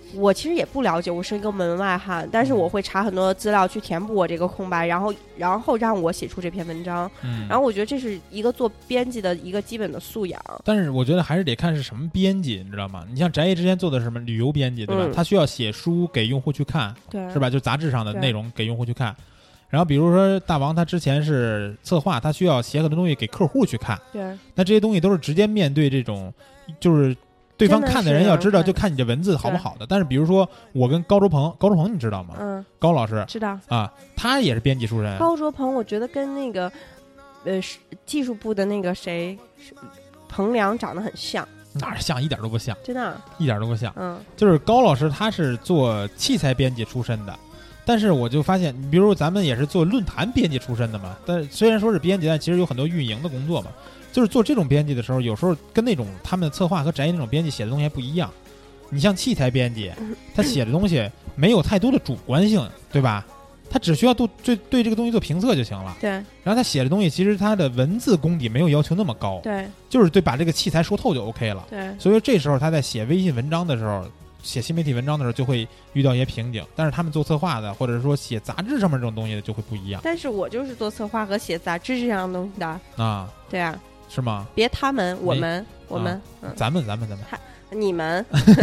我其实也不了解，我是一个门外汉，但是我会查很多资料去填补我这个空白，然后然后让我写出这篇文章。 嗯， 然后我觉得这是一个做编辑的一个基本的素养。 但是我觉得还是得看是什么编辑，你知道吗？你像翟爷之前做的什么旅游编辑，对吧？ 嗯、 他需要写书给用户去看， 对， 是吧？就杂志上的内容给用户去看。然后比如说大王他之前是策划，他需要写很多东西给客户去看， 对， 那这些东西都是直接面对这种，就是对方看的人要知道，就看你这文字好不好的。但是比如说我跟高卓鹏，高卓鹏你知道吗？ 嗯， 高老师知道啊，他也是编辑出身。 高卓鹏，我觉得跟那个呃技术部的那个谁彭良长得很像。 哪儿像？一点都不像， 真的、啊， 一点都不像。 嗯， 就是高老师他是做器材编辑出身的。但是我就发现，比如咱们也是做论坛编辑出身的嘛，但虽然说是编辑，但其实有很多运营的工作嘛。就是做这种编辑的时候，有时候跟那种他们的策划和翟那种编辑写的东西还不一样。你像器材编辑，他写的东西没有太多的主观性，对吧？他只需要对对对这个东西做评测就行了。 对。 然后他写的东西，其实他的文字功底没有要求那么高。 对。 就是对把这个器材说透就 OK 了。 对。 所以这时候他在写微信文章的时候。写新媒体文章的时候就会遇到一些瓶颈，但是他们做策划的或者说写杂志上面这种东西的就会不一样。 但是我就是做策划和写杂志这样的东西的啊， 对啊， 是吗？ 别他们，我们，我们， 啊嗯、 咱们，咱们，咱们， 你们，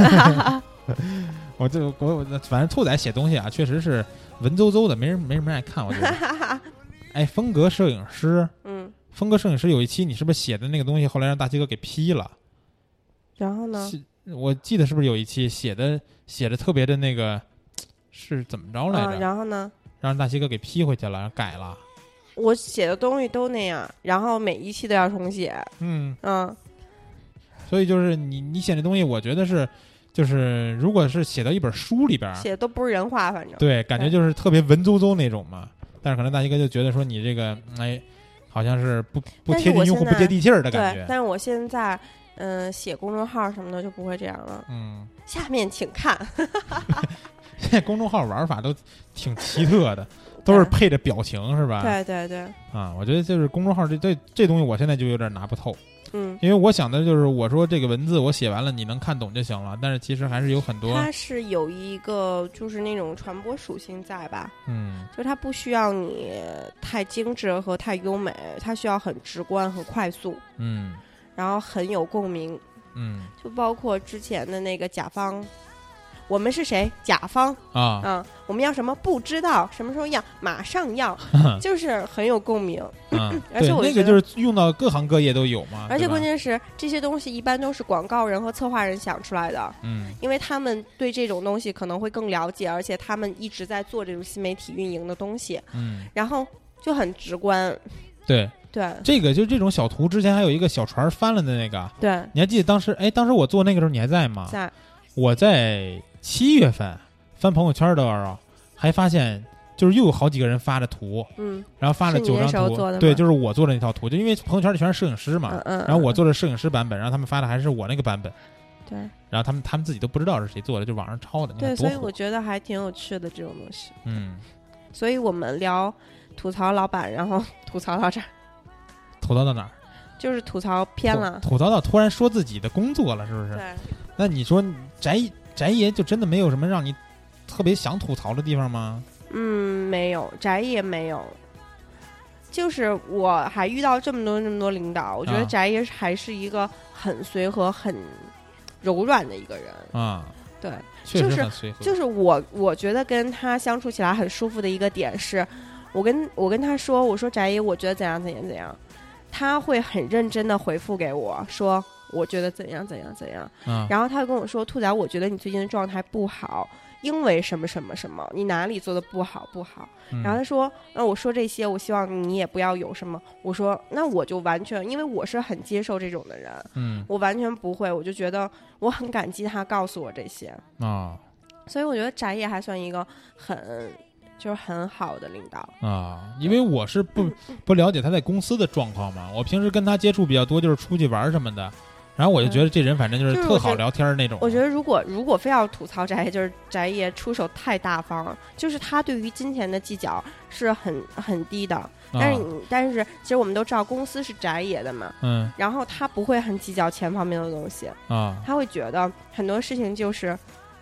我就我我反正兔仔写东西啊，确实是文绉绉的，没人没什么人爱看，我觉得。哎，风格摄影师， 嗯， 风格摄影师有一期你是不是写的那个东西，后来让大七哥给批了？ 然后呢？ 我记得是不是有一期写的写的特别的那个是怎么着来着、 啊？然后呢？ 让大西哥给批回去了，然后改了。 我写的东西都那样，然后每一期都要重写。 嗯嗯。 所以就是你你写的东西，我觉得是就是如果是写到一本书里边， 写的都不是人话，反正对，感觉就是特别文绉绉那种嘛。但是可能大西哥就觉得说你这个哎，好像是不不贴近用户、不接地气儿的感觉。 对，但是我现在。嗯，写公众号什么的就不会这样了。 嗯， 下面请看。 现在公众号玩法都挺奇特的，都是配着表情是吧？ 对对对。 啊，我觉得就是公众号这这这东西，我现在就有点拿不透。 嗯， 因为我想的就是，我说这个文字我写完了，你能看懂就行了。但是其实还是有很多， 它是有一个就是那种传播属性在吧？ 嗯， 就是它不需要你太精致和太优美，它需要很直观、很快速。 嗯。 然后很有共鸣， 嗯， 就包括之前的那个甲方，我们是谁？甲方啊， 嗯，我们要什么？不知道，什么时候要？马上要，就是很有共鸣。 嗯， 而且我那个就是用到各行各业都有嘛。 而且关键是这些东西一般都是广告人和策划人想出来的， 嗯， 因为他们对这种东西可能会更了解，而且他们一直在做这种新媒体运营的东西， 嗯， 然后就很直观， 对。 对， 这个就这种小图，之前还有一个小船翻了的那个， 对， 你还记得当时？哎，当时我做那个时候你还在吗？ 在。 我在七月份翻朋友圈的时候，还发现就是又有好几个人发的图， 嗯， 然后发了九张图，对，就是我做的那套图，就因为朋友圈里全是摄影师嘛， 嗯嗯， 然后我做的摄影师版本，然后他们发的还是我那个版本， 对， 然后他们他们自己都不知道是谁做的，就网上抄的， 对，所以我觉得还挺有趣的这种东西， 嗯， 所以我们聊吐槽老板，然后吐槽到这儿。 吐槽到哪儿？ 就是吐槽偏了， 吐槽到突然说自己的工作了，是不是？ 对。 那你说翟翟爷就真的没有什么让你特别想吐槽的地方吗？ 嗯，没有，翟爷没有。就是我还遇到这么多这么多领导，我觉得翟爷还是一个很随和、很柔软的一个人啊。 对， 确实很随和。 就是就是我我觉得跟他相处起来很舒服的一个点是。我跟我跟他说，我说翟爷，我觉得怎样怎样怎样，他会很认真的回复给我说，我觉得怎样怎样怎样， 嗯、 然后他会跟我说，兔仔，我觉得你最近的状态不好，因为什么什么什么，你哪里做的不好不好。 嗯、 然后他说，那我说这些，我希望你也不要有什么。我说，那我就完全，因为我是很接受这种的人， 嗯， 我完全不会，我就觉得我很感激他告诉我这些啊、哦， 所以我觉得翟爷还算一个很。就是很好的领导啊，因为我是不不了解他在公司的状况嘛，我平时跟他接触比较多，就是出去玩什么的，然后我就觉得这人反正就是特好聊天那种。 我觉得如果如果非要吐槽翟爷，就是翟爷出手太大方，就是他对于金钱的计较是很很低的。但是、啊、但是其实我们都知道公司是翟爷的嘛， 嗯， 然后他不会很计较钱方面的东西啊， 他会觉得很多事情就是。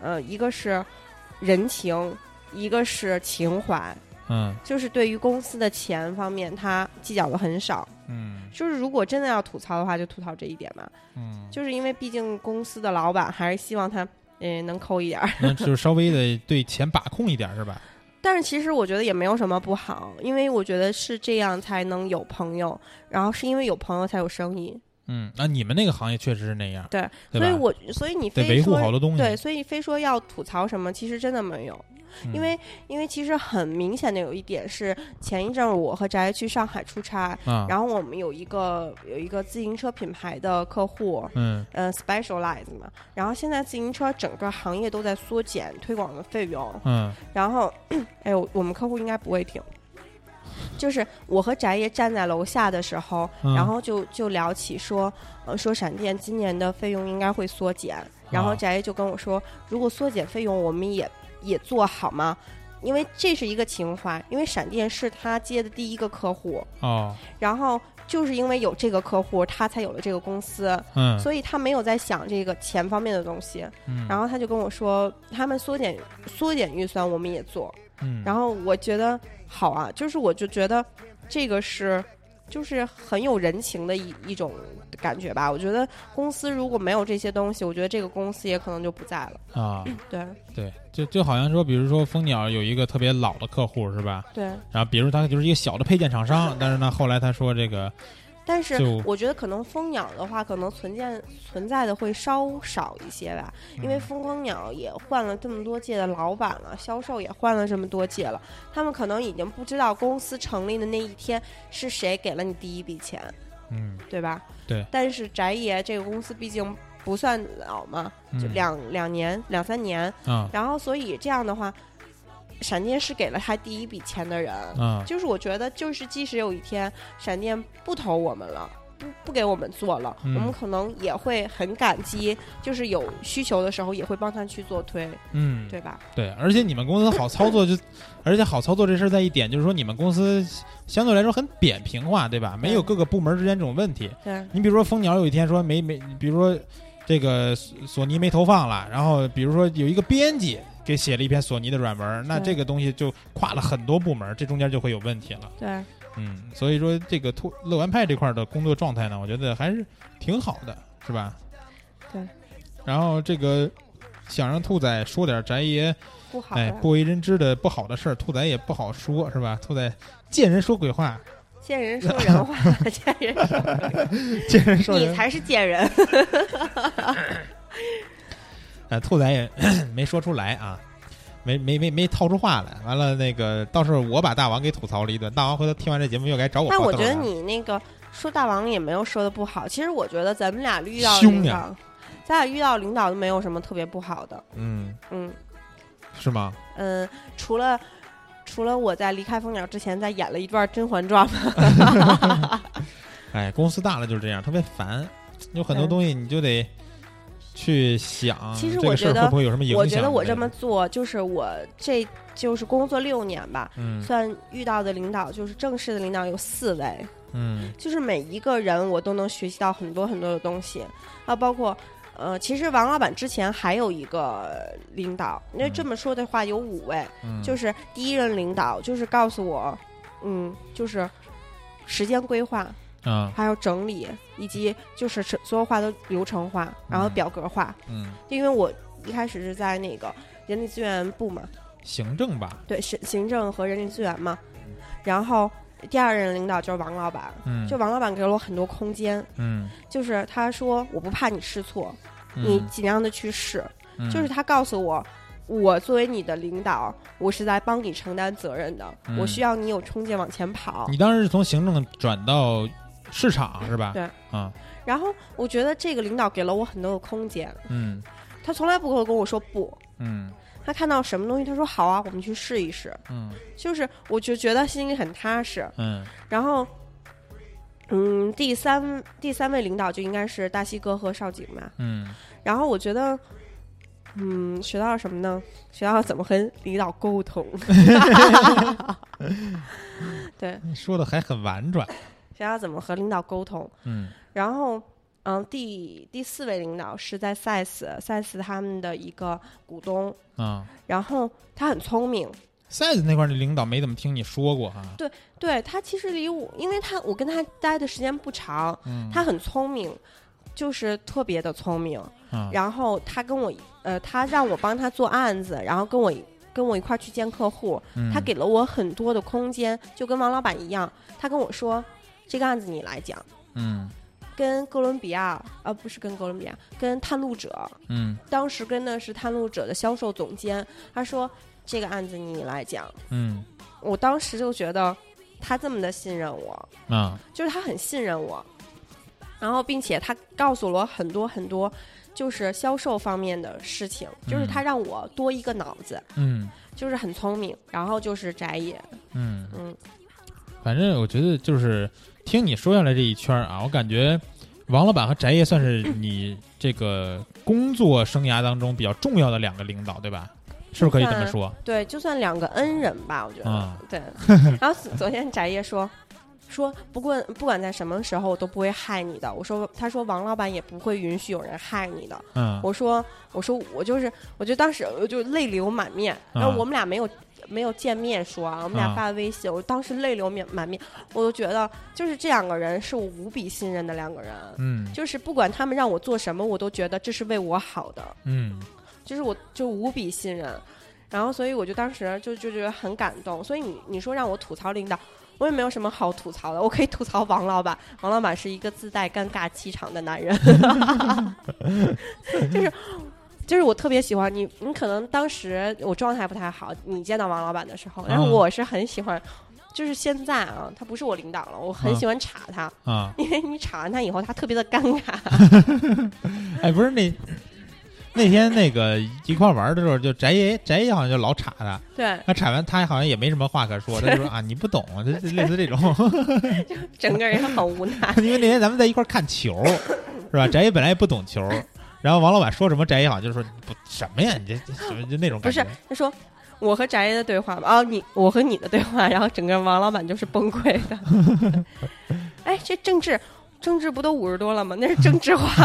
呃，一个是人情，一个是情怀。 嗯， 就是对于公司的钱方面，他计较的很少。 嗯， 就是如果真的要吐槽的话，就吐槽这一点嘛。 嗯， 就是因为毕竟公司的老板还是希望他，呃，能抠一点儿。 那就是稍微的对钱把控一点，是吧？ 但是其实我觉得也没有什么不好，因为我觉得是这样才能有朋友，然后是因为有朋友才有生意。 嗯，那、啊、你们那个行业确实是那样。 对， 对所以我所以你非得维护好多东西。 对，所以非说要吐槽什么，其实真的没有。 嗯、 因为因为其实很明显的有一点是，前一阵我和翟去上海出差， 啊、 然后我们有一个有一个自行车品牌的客户， 嗯呃 Specialized 嘛，然后现在自行车整个行业都在缩减推广的费用， 嗯， 然后哎呦，我们客户应该不会听。就是我和翟爷站在楼下的时候， 嗯、 然后就就聊起说，呃，说闪电今年的费用应该会缩减，然后翟爷就跟我说，如果缩减费用，我们也也做好吗？因为这是一个情怀，因为闪电是他接的第一个客户哦， 然后就是因为有这个客户，他才有了这个公司， 嗯， 所以他没有在想这个钱方面的东西， 嗯， 然后他就跟我说，他们缩减缩减预算，我们也做， 嗯， 然后我觉得好啊，就是我就觉得这个是就是很有人情的一一种感觉吧。我觉得公司如果没有这些东西，我觉得这个公司也可能就不在了啊。 对对，就就好像说，比如说蜂鸟有一个特别老的客户是吧？ 对。 然后比如他就是一个小的配件厂商，但是呢，后来他说这个。 但是我觉得可能蜂鸟的话，可能存在存在的会稍少一些吧，因为蜂鸟也换了这么多届的老板了，销售也换了这么多届了，他们可能已经不知道公司成立的那一天是谁给了你第一笔钱， 嗯， 对吧？ 对。 但是翟爷这个公司毕竟不算老嘛，就两、嗯、两年两三年， 嗯， 然后所以这样的话。闪电是给了他第一笔钱的人， 嗯， 就是我觉得，就是即使有一天闪电不投我们了，不不给我们做了， 嗯， 我们可能也会很感激，就是有需求的时候也会帮他去做推， 嗯， 对吧？ 对，而且你们公司好操作就，而且好操作这事儿在一点就是说，你们公司相对来说很扁平化，对吧？没有各个部门之间这种问题。 对， 你比如说蜂鸟有一天说没没，比如说这个索尼没投放了，然后比如说有一个编辑。给写了一篇索尼的软文，那这个东西就跨了很多部门，这中间就会有问题了。 对， 嗯，所以说这个兔乐玩派这块的工作状态呢，我觉得还是挺好的，是吧？ 对。 然后这个想让兔仔说点翟爷不好， 哎，不为人知的不好的事儿，兔仔也不好说，是吧？兔仔见人说鬼话， 见人说人话，见人说见人说人， 你才是贱人。 呃，兔仔也没说出来啊，没没没没套出话来。完了，那个到时候我把大王给吐槽了一顿，大王回头听完这节目又该找我。 但我觉得你那个说大王也没有说的不好，其实我觉得咱们俩遇到领导， 咱俩遇到领导都没有什么特别不好的。 嗯嗯， 是吗？ 嗯，除了除了我在离开蜂鸟之前，在演了一段《甄嬛传》 哎，公司大了就是这样，特别烦，有很多东西你就得。去想， 其实我觉得会不会有什么影响？ 我觉得我这么做，就是我这就是工作六年吧， 嗯， 算遇到的领导，就是正式的领导有四位， 嗯， 就是每一个人我都能学习到很多很多的东西啊，包括呃，其实王老板之前还有一个领导，因为这么说的话有五位， 嗯， 就是第一任领导就是告诉我，嗯，就是时间规划。 嗯， 还有整理，以及就是所有话都流程化，然后表格化。 嗯， 因为我一开始是在那个人力资源部嘛， 行政吧， 对，行行政和人力资源嘛。然后第二任领导就是王老板， 嗯， 就王老板给了我很多空间， 嗯， 就是他说我不怕你试错， 嗯、 你尽量的去试， 嗯、 就是他告诉我。我作为你的领导，我是在帮你承担责任的， 嗯、 我需要你有冲劲往前跑。 你当时是从行政转到市场是吧？ 对， 啊， 然后我觉得这个领导给了我很多的空间， 嗯， 他从来不会跟我说不， 嗯， 他看到什么东西，他说好啊，我们去试一试， 嗯， 就是我就觉得心里很踏实， 嗯， 然后，嗯，第三第三位领导就应该是大西哥和少景嘛， 嗯， 然后我觉得。嗯，学到了什么呢？学到了怎么和领导沟通。对， 说的还很婉转。 学到怎么和领导沟通。 嗯， 然后嗯，第第四位领导是在赛斯赛斯他们的一个股东， 嗯， 然后他很聪明。 赛斯那块的领导没怎么听你说过哈。 对对，他其实离我，因为他我跟他待的时间不长， 嗯， 他很聪明，就是特别的聪明。 嗯， 然后他跟我呃，他让我帮他做案子，然后跟我跟我一块去见客户， 嗯， 他给了我很多的空间，就跟王老板一样，他跟我说这个案子你来讲。 嗯。 跟哥伦比亚，呃，不是跟哥伦比亚，跟探路者， 嗯， 当时跟的是探路者的销售总监，他说这个案子你来讲， 嗯， 我当时就觉得他这么的信任我， 啊， 就是他很信任我，然后并且他告诉了我很多很多，就是销售方面的事情，就是他让我多一个脑子， 嗯， 就是很聪明，然后就是宅野， 嗯嗯， 反正我觉得就是听你说下来这一圈啊，我感觉王老板和翟爷算是你这个工作生涯当中比较重要的两个领导，对吧？是不是可以这么说？ 对，就算两个恩人吧，我觉得。 啊、 对。然后昨天翟爷说说，不管不管在什么时候，我都不会害你的。我说，他说王老板也不会允许有人害你的。 嗯。 我说，我说我就是，我就当时我就泪流满面。然后我们俩没有。没有见面说啊，我们俩发微信，啊、我当时泪流满面，我就觉得就是这两个人是我无比信任的两个人， 嗯， 就是不管他们让我做什么，我都觉得这是为我好的， 嗯， 就是我就无比信任，然后所以我就当时就就觉得很感动，所以你你说让我吐槽领导，我也没有什么好吐槽的，我可以吐槽王老板，王老板是一个自带尴尬气场的男人，就是。就是我特别喜欢你，你可能当时我状态不太好，你见到王老板的时候，然后我是很喜欢，就是现在啊，他不是我领导了，我很喜欢查他啊， 因为你查完他以后，他特别的尴尬。 哎，不是那那天那个一块玩的时候，就翟爷翟爷好像就老查他， 对， 他查完他好像也没什么话可说，他就说啊你不懂，就类似这种， 就整个人很无奈。 因为那天咱们在一块看球，是吧？翟爷本来也不懂球。然后王老板说什么，翟爷好像就是说不什么呀，你这什么就那种感觉。 不是，他说我和翟爷的对话吧，哦，你我和你的对话，然后整个王老板就是崩溃的。哎，这政治政治不都五十多了吗？那是政治化。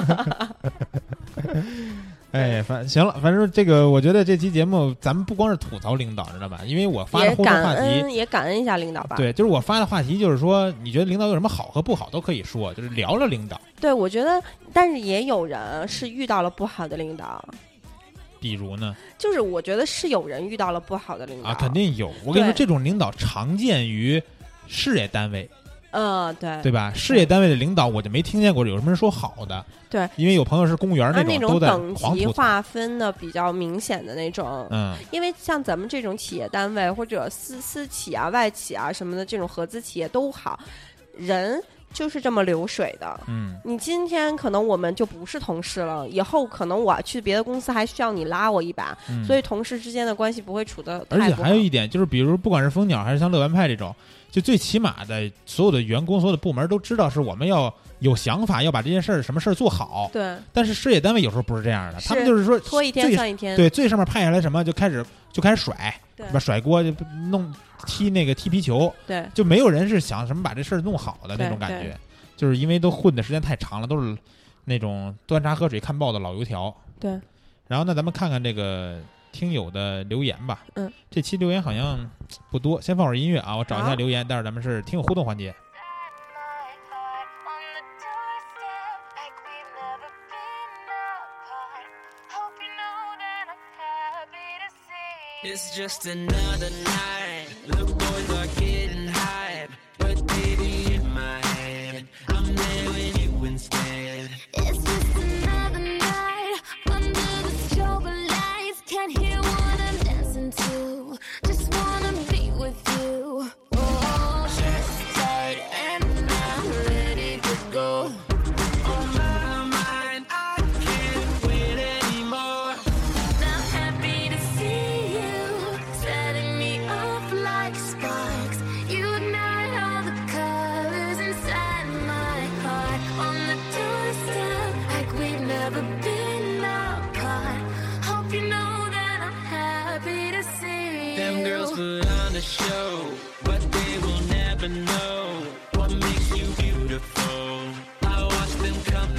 哎，反行了，反正这个我觉得这期节目咱们不光是吐槽领导，知道吧？因为我发的互动话题也感恩一下领导吧。 对，就是我发的话题就是说，你觉得领导有什么好和不好都可以说，就是聊聊领导。 对，我觉得，但是也有人是遇到了不好的领导。 比如呢？ 就是我觉得是有人遇到了不好的领导啊，肯定有。我跟你说，这种领导常见于事业单位。 呃，对， 对吧？事业单位的领导，我就没听见过有什么人说好的。 对， 因为有朋友是公务员那种， 那种等级划划分的比较明显的那种。 嗯， 因为像咱们这种企业单位或者私私企啊、外企啊什么的这种合资企业都好，人就是这么流水的。 嗯， 你今天可能我们就不是同事了，以后可能我去别的公司还需要你拉我一把， 嗯、 所以同事之间的关系不会处得太不好。 而且还有一点就是，比如不管是蜂鸟还是像乐玩派这种。就最起码的，所有的员工、所有的部门都知道是我们要有想法，要把这件事儿、什么事儿做好。 对。 但是事业单位有时候不是这样的，他们就是说拖一天算一天。 对，最上面派下来什么就开始就开始甩， 对吧？甩锅就弄踢那个踢皮球， 对， 就没有人是想什么把这事儿弄好的那种感觉，就是因为都混的时间太长了，都是那种端茶喝水看报的老油条。 对。 然后呢，咱们看看这个。听友的留言吧， 嗯， 这期留言好像不多，先放会儿音乐啊，我找一下留言，待会儿咱们是听友互动环节。 It's just another night. The boys are getting hype, but baby in my head, I'm there with you instead. It's just another night under the strobe lights. Can't hear what I'm dancing to. Just wanna be with you. Oh, just tight and I'm ready to go. On my mind, I can't wait anymore. I'm happy to see you, setting me off like sparks. You ignite all the colors inside my heart. On the doorstep, like we've never been apart. Hope you know that I'm happy to see you. Them girls put on a show, but they will never know what makes you beautiful. I watch them come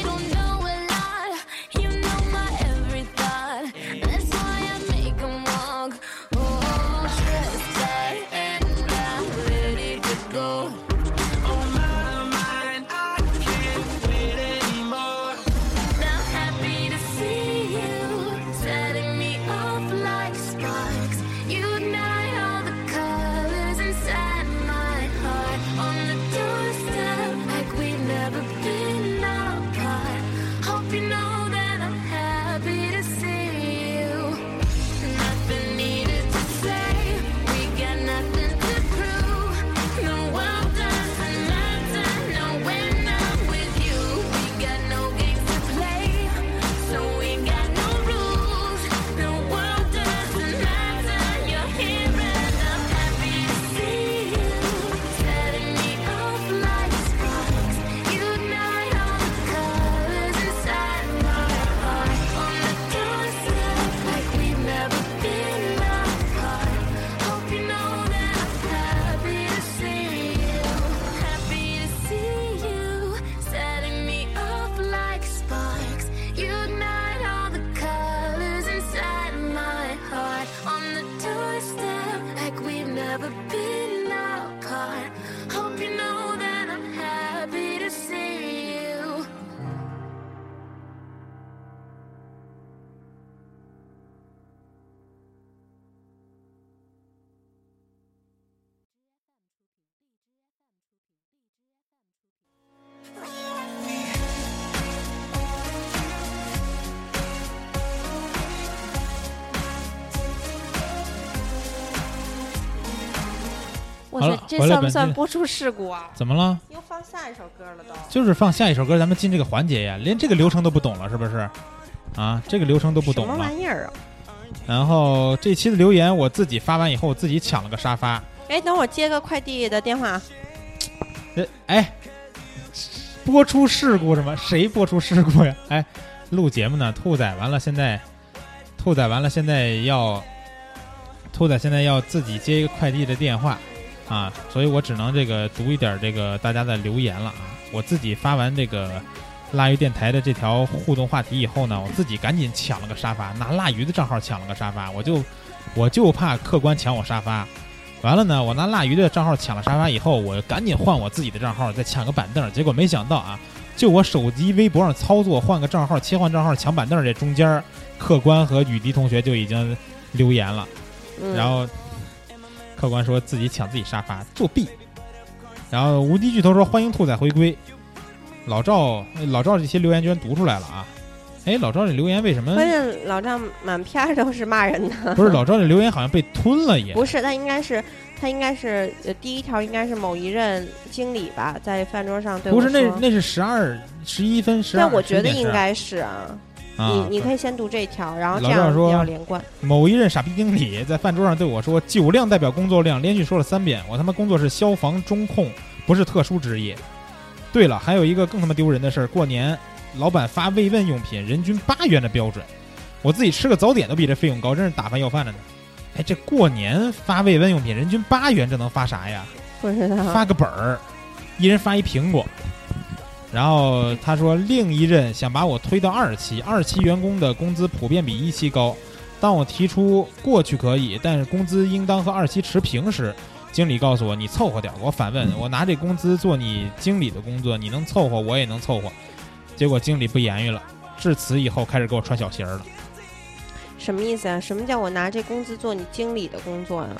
don't know a lot. You know my every thought. That's why I make 'em walk. Oh, stressed out and I'm ready to go. Oh my mind, I can't wait anymore. Now happy to see you, setting me off like sparks. You ignite all the colors inside my heart. On the doorstep, like we've never been apart. Hope you know that I'm happy to see you. Nothing needed to say, we got nothing to prove. The world doesn't matter, no, when I'm with you. We got no games to play, so we got no rules. The world doesn't matter, you're here and I'm happy to see you. Setting me off like sparks. You ignite all the colors inside my heart. On the doorstep, like we've never been apart. Hope you know that I'm happy to see you. Happy to see you. Setting me off like sparks. You ignite all the colors inside my heart. On the doorstep, like we've never been apart. Hope you know that I'm happy to see you. 我好了去，这算不回来本期算播出事故啊？ 怎么了？ 又放下一首歌了都。 就是放下一首歌，咱们进这个环节呀，连这个流程都不懂了，是不是？啊，这个流程都不懂什么了。 玩意儿啊？ 然后这期的留言我自己发完以后，我自己抢了个沙发。 哎，等会儿接个快递的电话。 呃，哎，播出事故什么？谁播出事故呀？哎，录节目呢，兔仔完了，现在兔仔完了，现在要兔仔现在要自己接一个快递的电话啊，所以我只能这个读一点这个大家的留言了啊。我自己发完这个腊鱼电台的这条互动话题以后呢，我自己赶紧抢了个沙发，拿腊鱼的账号抢了个沙发，我就我就怕客官抢我沙发。完了呢，我拿腊鱼的账号抢了沙发以后，我赶紧换我自己的账号，再抢个板凳。结果没想到啊，就我手机微博上操作换个账号、切换账号、抢板凳这中间，客官和雨迪同学就已经留言了， 嗯、 然后客官说自己抢自己沙发，作弊。然后无敌巨头说欢迎兔仔回归。老赵，老赵这些留言居然读出来了啊！哎，老赵这留言为什么？ 关键老赵满篇儿都是骂人的。 不是老赵这留言好像被吞了也。 不是，他应该是他应该是呃第一条应该是某一任经理吧，在饭桌上对我说。 不是，那那是十二十一分十二。 但我觉得应该是啊。 啊你你可以先读这条，然后这老赵说样比较连贯。 某一任傻逼经理在饭桌上对我说：“酒量代表工作量。”连续说了三遍。我他妈工作是消防中控，不是特殊职业。对了，还有一个更他妈丢人的事儿，过年老板发慰问用品，人均八元的标准，我自己吃个早点都比这费用高，真是打发要饭的呢。哎，这过年发慰问用品，人均八元，这能发啥呀？ 不知道。 发个本儿，一人发一苹果。然后他说，另一任想把我推到二期，二期员工的工资普遍比一期高。当我提出过去可以，但是工资应当和二期持平时，经理告诉我你凑合点。我反问，我拿这工资做你经理的工作，你能凑合，我也能凑合。结果经理不言语了，至此以后开始给我穿小鞋了。 什么意思啊？什么叫我拿这工资做你经理的工作啊？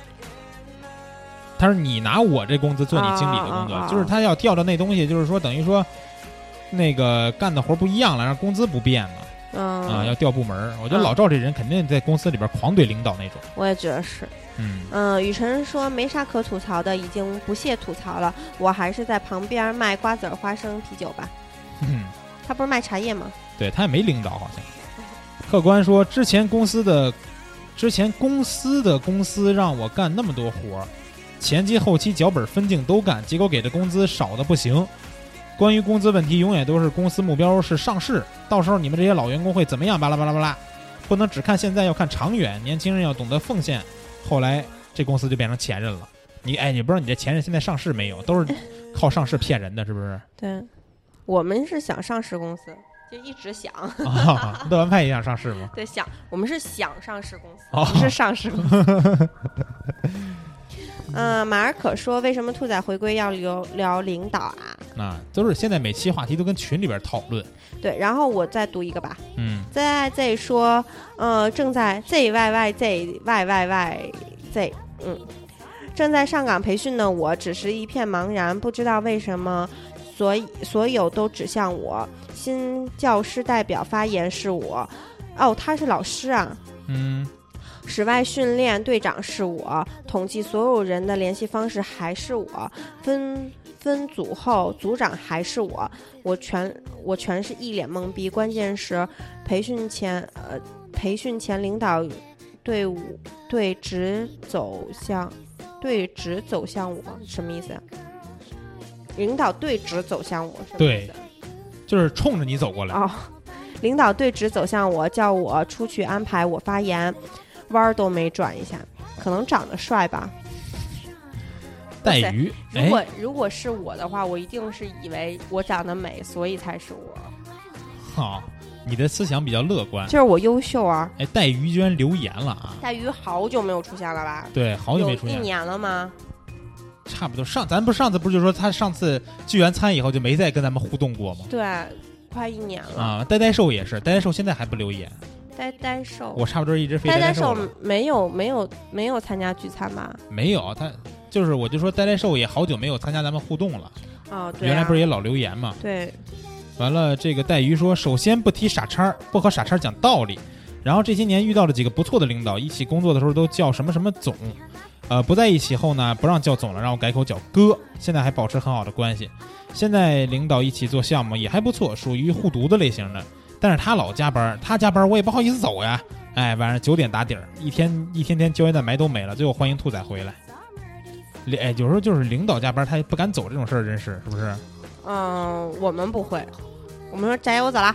他说你拿我这工资做你经理的工作， 啊啊啊就是他要调的那东西，就是说等于说那个干的活不一样了，让工资不变了。 嗯啊，要调部门。我觉得老赵这人肯定在公司里边狂怼领导那种。 我也觉得是。 嗯嗯，雨辰说没啥可吐槽的，已经不屑吐槽了。我还是在旁边卖瓜子儿、花生、啤酒吧。 嗯， 他不是卖茶叶吗？ 对他也没领导好像。客观说，之前公司的之前公司的公司让我干那么多活，前期后期脚本分镜都干，结果给的工资少的不行。关于工资问题，永远都是公司目标是上市，到时候你们这些老员工会怎么样？巴拉巴拉巴拉，不能只看现在，要看长远。年轻人要懂得奉献。后来这公司就变成前任了。你哎，你不知道你这前任现在上市没有？都是靠上市骗人的，是不是？ 对， 我们是想上市公司，就一直想。 啊，乐完派也想上市吗？ 对，想我们是想上市公司， 哦不是上市公司。嗯、呃，马尔可说，为什么兔仔回归要聊聊领导啊？ 啊，都是现在每期话题都跟群里边讨论。 对，然后我再读一个吧。 嗯 Z Z 说，呃，正在 Z Y Y Z Y Y Y Z， 嗯，正在上岗培训的我，只是一片茫然，不知道为什么，所以所有都指向我。新教师代表发言是我，哦，他是老师啊。 嗯， 室外训练队长是我，统计所有人的联系方式还是我，分分组后组长还是我，我全我全是一脸懵逼。关键是培训前呃培训前领导队伍对直走向对直走向我，什么意思啊？领导对直走向我，什么意思？ 就是冲着你走过来。 哦，领导对直走向我，叫我出去安排我发言，弯儿都没转一下，可能长得帅吧。 带鱼， 如果、 哎， 如果是我的话，我一定是以为我长得美，所以才是我。 好，你的思想比较乐观。 就是我优秀啊！ 哎，带鱼居然留言了啊！ 带鱼好久没有出现了吧？ 对，好久没出现， 有一年了吗？ 差不多上，咱不是上次不是就说他上次聚完餐以后就没再跟咱们互动过吗？ 对，快一年了。 啊，呆呆兽也是，呆呆兽现在还不留言。 呆呆兽， 我差不多一直飞呆呆兽呆兽没有没有没有参加聚餐吧？ 没有，他就是我就说呆呆兽也好久没有参加咱们互动了。 哦，对、啊， 原来不是也老留言吗？ 对。 完了，这个带鱼说，首先不提傻叉，不和傻叉讲道理。然后这些年遇到了几个不错的领导，一起工作的时候都叫什么什么总。呃，不在一起后呢，不让叫总了，让我改口叫哥。现在还保持很好的关系。现在领导一起做项目也还不错，属于护犊子类型的。但是他老加班，他加班我也不好意思走呀。哎，晚上九点打底儿，一天一天天胶原蛋白都没了，最后欢迎兔仔回来。哎，有时候就是领导加班，他也不敢走这种事儿，真是是不是？ 嗯，我们不会，我们说加油，我走了。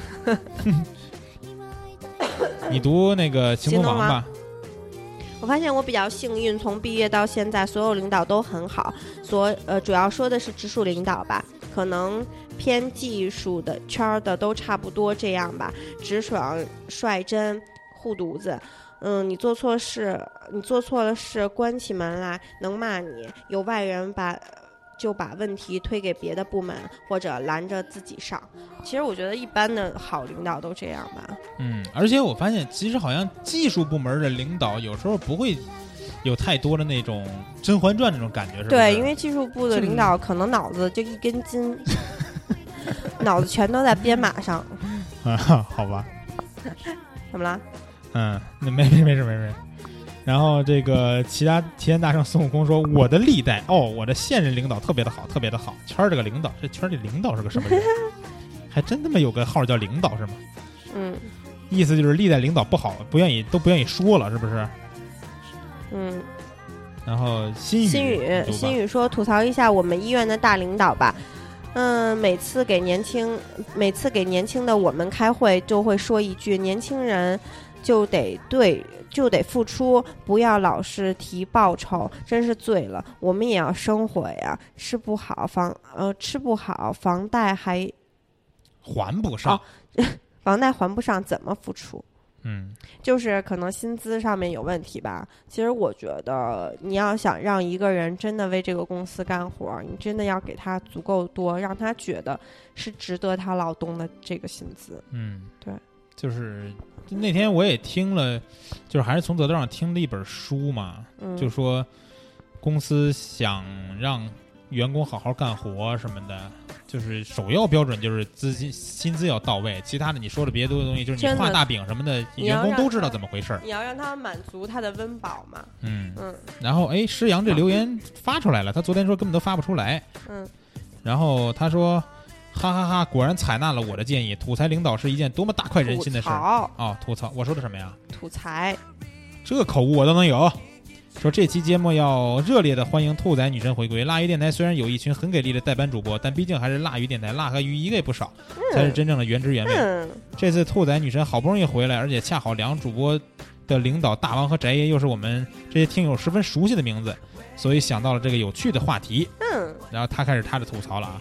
你读那个行动王吧。 我发现我比较幸运，从毕业到现在，所有领导都很好。所呃，主要说的是直属领导吧，可能偏技术的圈儿的都差不多这样吧。直爽、率真、护犊子。嗯，你做错事，你做错了事，关起门来能骂你。有外人把就把问题推给别的部门，或者拦着自己上。其实我觉得一般的好领导都这样吧。 嗯，而且我发现其实好像技术部门的领导有时候不会有太多的那种《甄嬛传》那种感觉，是不是？ 对，因为技术部的领导可能脑子就一根筋，脑子全都在编码上。 啊，好吧。 怎么了？ 嗯，那没没没事没事。然后这个其他齐天大圣孙悟空说，我的历代哦，我的现任领导特别的好，特别的好。圈儿这个领导，这圈儿里领导是个什么人？还真他妈有个号叫领导是吗？ 嗯， 意思就是历代领导不好，不愿意都不愿意说了，是不是？ 嗯。 然后新宇新宇新宇说，吐槽一下我们医院的大领导吧。嗯，每次给年轻每次给年轻的我们开会，就会说一句：年轻人就得对就得付出，不要老是提报酬，真是醉了。我们也要生活呀，吃不好房呃吃不好，房贷还还不上， 哦、房贷还不上，怎么付出？ 嗯， 就是可能薪资上面有问题吧。其实我觉得你要想让一个人真的为这个公司干活，你真的要给他足够多，让他觉得是值得他劳动的这个薪资。 嗯， 对， 就是那天我也听了，就是还是从得到上听了一本书嘛， 嗯、 就说公司想让员工好好干活什么的，就是首要标准就是资金薪资要到位，其他的你说的别的东西，就是你画大饼什么的，员工都知道怎么回事。 你要让他满足他的温饱嘛。 嗯嗯。 然后哎，施阳这留言发出来了，他昨天说根本都发不出来。 嗯。 然后他说，哈哈哈，果然采纳了我的建议，土财领导是一件多么大快人心的事儿啊！哦，吐槽，我说的什么呀？ 土财， 这个口误我都能有。说这期节目要热烈的欢迎兔仔女神回归。辣鱼电台虽然有一群很给力的代班主播，但毕竟还是辣鱼电台，辣和鱼一个也不少， 嗯、 才是真正的原汁原味。 嗯、 这次兔仔女神好不容易回来，而且恰好两主播的领导大王和翟爷又是我们这些听友十分熟悉的名字，所以想到了这个有趣的话题。 嗯， 然后他开始他的吐槽了啊。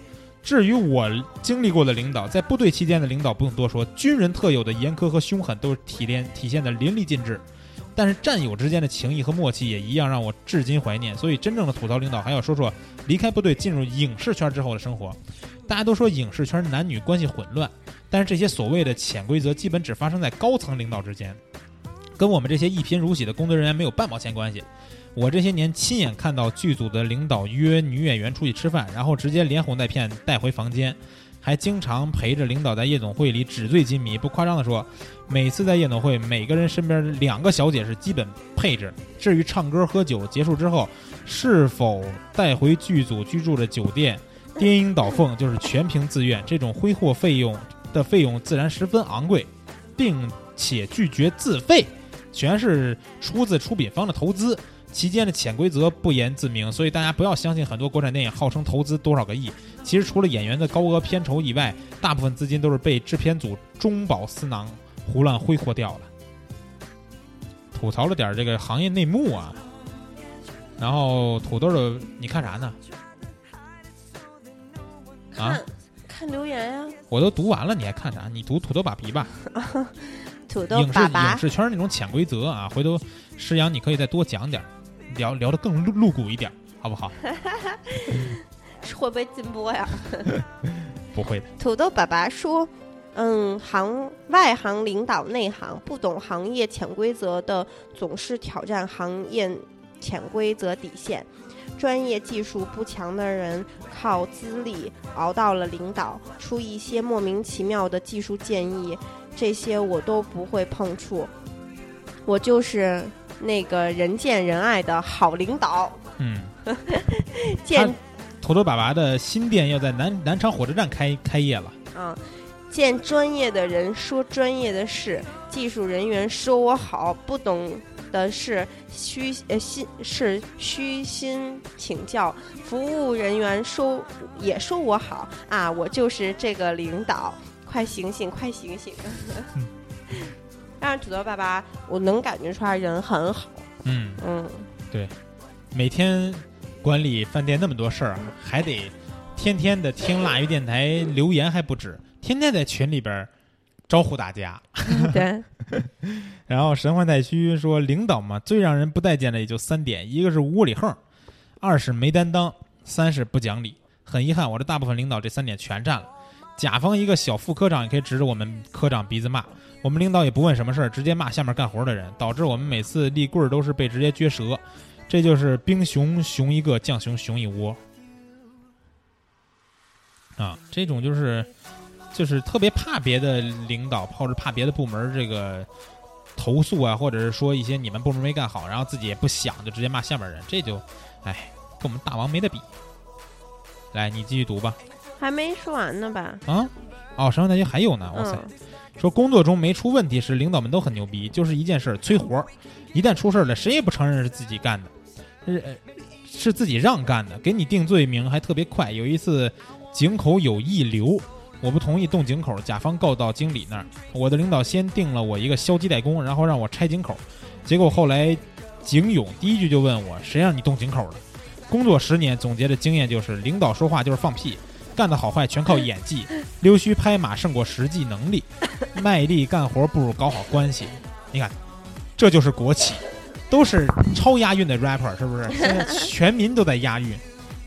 至于我经历过的领导，在部队期间的领导不用多说，军人特有的严苛和凶狠都是体现体现的淋漓尽致。但是战友之间的情谊和默契也一样让我至今怀念。所以真正的吐槽领导还要说说离开部队进入影视圈之后的生活。大家都说影视圈男女关系混乱，但是这些所谓的潜规则基本只发生在高层领导之间，跟我们这些一贫如洗的工作人员没有半毛钱关系。我这些年亲眼看到剧组的领导约女演员出去吃饭，然后直接连哄带骗带回房间，还经常陪着领导在夜总会里纸醉金迷。不夸张的说，每次在夜总会，每个人身边两个小姐是基本配置。至于唱歌喝酒结束之后是否带回剧组居住的酒店颠鹰倒凤，就是全凭自愿。这种挥霍费用的费用自然十分昂贵，并且拒绝自费，全是出自出品方的投资。期间的潜规则不言自明，所以大家不要相信很多国产电影号称投资多少个亿，其实除了演员的高额片酬以外，大部分资金都是被制片组中饱私囊胡乱挥霍掉了。吐槽了点这个行业内幕啊，然后土豆的你看啥呢？啊， 看留言呀、啊。 我都读完了，你还看啥？你读土豆把皮吧。 土豆爸爸。 影视影视圈那种潜规则啊，回头施洋你可以再多讲点。聊聊得更露骨一点，好不好？ 会不会禁播呀？ 不会的。 土豆爸爸说：“嗯，行外行领导内行，不懂行业潜规则的，总是挑战行业潜规则底线。专业技术不强的人，靠资历熬到了领导，出一些莫名其妙的技术建议，这些我都不会碰触。我就是。”那个人见人爱的好领导， 嗯， 见土豆爸爸的新店要在南南昌火车站开开业了。 嗯，见专业的人说专业的事，技术人员说我好，不懂的是虚呃心是虚心请教，服务人员说也说我好啊，我就是这个领导，快醒醒，快醒醒！嗯但是土豆爸爸，我能感觉出来人很好。 嗯嗯， 对，每天管理饭店那么多事儿，还得天天的听腊鱼电台留言还不止，天天在群里边招呼大家。 对。 然后神幻太虚说，领导嘛，最让人不待见的也就三点：一个是窝里横，二是没担当，三是不讲理。很遗憾，我的大部分领导这三点全占了。甲方一个小副科长也可以指着我们科长鼻子骂，我们领导也不问什么事儿，直接骂下面干活的人，导致我们每次立棍都是被直接撅折。这就是兵熊熊一个，将熊熊一窝啊！这种就是就是特别怕别的领导，或者怕别的部门这个投诉啊，或者是说一些你们部门没干好，然后自己也不想就直接骂下面人，这就哎跟我们大王没得比。来，你继续读吧。 还没说完呢吧？ 啊，哦，神幻太虚还有呢，哇塞！嗯、说工作中没出问题时，领导们都很牛逼，就是一件事催活，一旦出事了，谁也不承认是自己干的，是是自己让干的，给你定罪名还特别快。有一次井口有溢流，我不同意动井口，甲方告到经理那儿，我的领导先定了我一个消极怠工，然后让我拆井口，结果后来井勇第一句就问我，谁让你动井口的？工作十年总结的经验就是，领导说话就是放屁。干的好坏全靠演技，溜须拍马胜过实际能力，卖力干活不如搞好关系。你看，这就是国企，都是超押韵的 rapper， 是不是？现在全民都在押韵。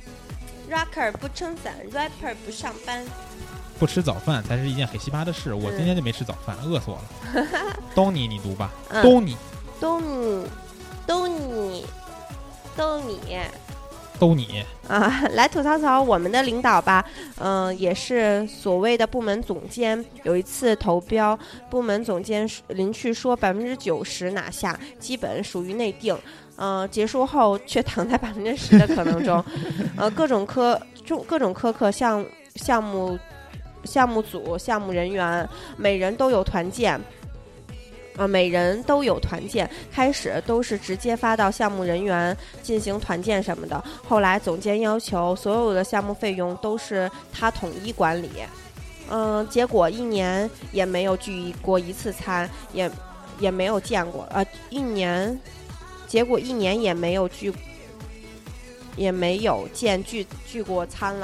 Rocker 不撑伞 ，rapper 不上班， 不吃早饭才是一件很奇葩的事。我今天就没吃早饭，饿死我了。东尼，你读吧。东尼， 东尼，东尼，东尼。 都你啊，来吐槽槽我们的领导吧。嗯、呃，也是所谓的部门总监。有一次投标，部门总监林去说百分之九十拿下，基本属于内定。嗯、呃，结束后却躺在百分之十的可能中。呃，各种苛中各种苛刻项项目项目组项目人员，每人都有团建。呃，每人都有团建，开始都是直接发到项目人员进行团建什么的。后来总监要求所有的项目费用都是他统一管理，嗯、呃，结果一年也没有聚过一次餐，也也没有见过，呃，一年，结果一年也没有聚，也没有见聚聚过餐了。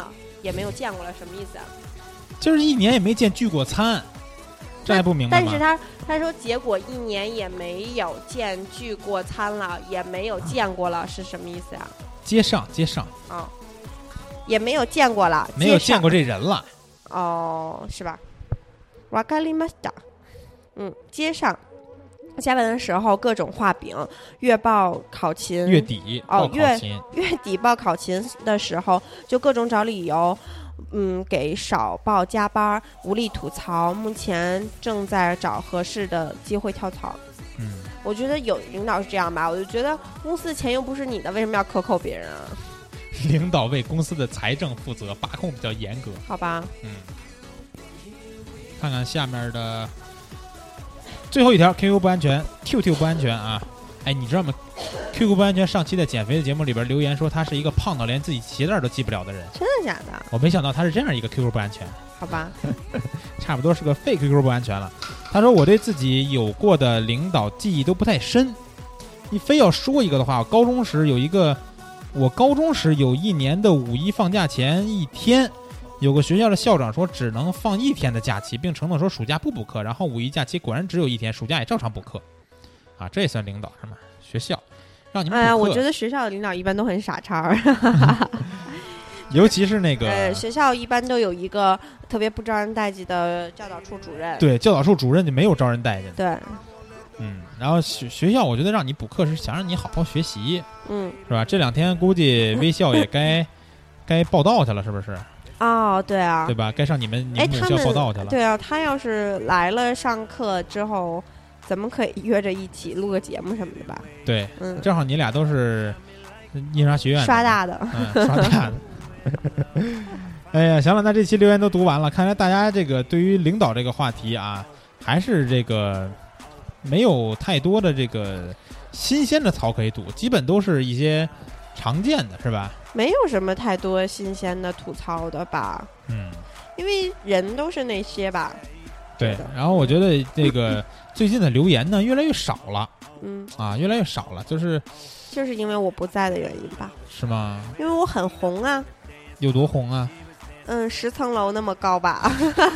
也没有见过了，什么意思啊？ 就是一年也没见聚过餐，这还不明白吗？ 但是他他说结果一年也没有见聚过餐了，也没有见过了，是什么意思啊？ 接上接上啊、哦，也没有见过了， 没有见过这人了。 哦，是吧？わかりました。嗯，接上。下班的时候，各种画饼，月报考勤， 月底哦， 月月底报考勤的时候，就各种找理由，嗯，给少报加班，无力吐槽。目前正在找合适的机会跳槽。 嗯， 我觉得有领导是这样吧，我就觉得公司的钱又不是你的，为什么要克扣别人啊？ 领导为公司的财政负责，把控比较严格。 好吧， 嗯，看看下面的。最后一条 Q Q 不安全 Q Q 不安全啊！哎，你知道吗 ？Q Q 不安全上期在减肥的节目里边留言说他是一个胖到连自己鞋带都系不了的人。 真的假的？ 我没想到他是这样一个 Q Q 不安全。 好吧， 差不多是个废 Q Q 不安全了。他说我对自己有过的领导记忆都不太深，你非要说一个的话，我高中时有一个，我高中时有一年的五一放假前一天。有个学校的校长说只能放一天的假期，并承诺说暑假不补课，然后五一假期果然只有一天，暑假也照常补课，啊，这也算领导是吗？学校让你们补课。 哎呀，我觉得学校的领导一般都很傻叉儿， 尤其是那个、 呃，学校一般都有一个特别不招人待见的教导处主任。 对，教导处主任就没有招人待见的。 对， 嗯，然后学学校我觉得让你补课是想让你好好学习， 嗯， 是吧？这两天估计微校也该该报道去了，是不是？ 哦，对啊， 对吧？该上你们你们母校报道去了。 对啊，他要是来了上课之后，咱们可以约着一起录个节目什么的吧？ 对， 嗯， 正好你俩都是印刷学院的刷大的， 嗯，刷大的。哎呀，行了，那这期留言都读完了，看来大家这个对于领导这个话题啊，还是这个没有太多的这个新鲜的槽可以吐，基本都是一些常见的，是吧？ 没有什么太多新鲜的吐槽的吧， 嗯， 因为人都是那些吧。 对，然后我觉得这个最近的留言呢越来越少了， 嗯， 啊，越来越少了，就是就是因为我不在的原因吧？ 是吗？ 因为我很红啊。 有多红啊？ 嗯，十层楼那么高吧。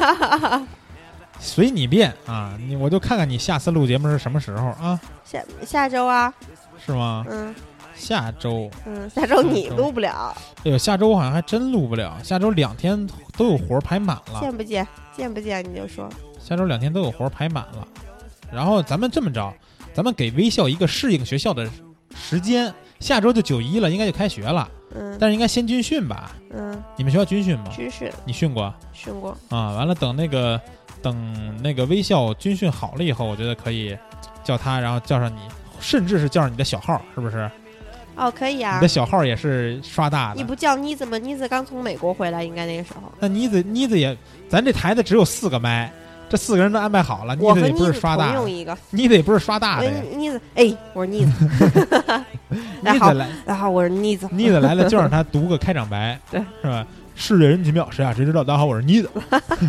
随你便啊，你我就看看你下次录节目是什么时候啊？ 下下周啊？ 是吗？ 嗯。 下周， 嗯，下周你录不了。 哎呦，下周我好像还真录不了，下周两天都有活排满了。 见不见？见不见？你就说。 下周两天都有活排满了，然后咱们这么着，咱们给微校一个适应学校的时间，下周就九一了，应该就开学了。 嗯。 但是应该先军训吧？ 嗯。 你们学校军训吗？ 军训。 你训过？ 训过。 啊，完了，等那个等那个微校军训好了以后，我觉得可以叫他，然后叫上你，甚至是叫上你的小号，是不是？ 哦，可以啊！ 你的小号也是刷大的。 你不叫妮子吗？妮子刚从美国回来，应该那个时候。 那妮子，妮子也，咱这台子只有四个麦，这四个人都安排好了。妮子也不是刷大的， 用一个。 妮子也不是刷大的。 妮子，哎，我是妮子。 妮子来， 然后我是妮子。 妮子来了就让他读个开场白， 对， 是吧？世界人奇妙，谁啊谁知道？大家好，我是妮子。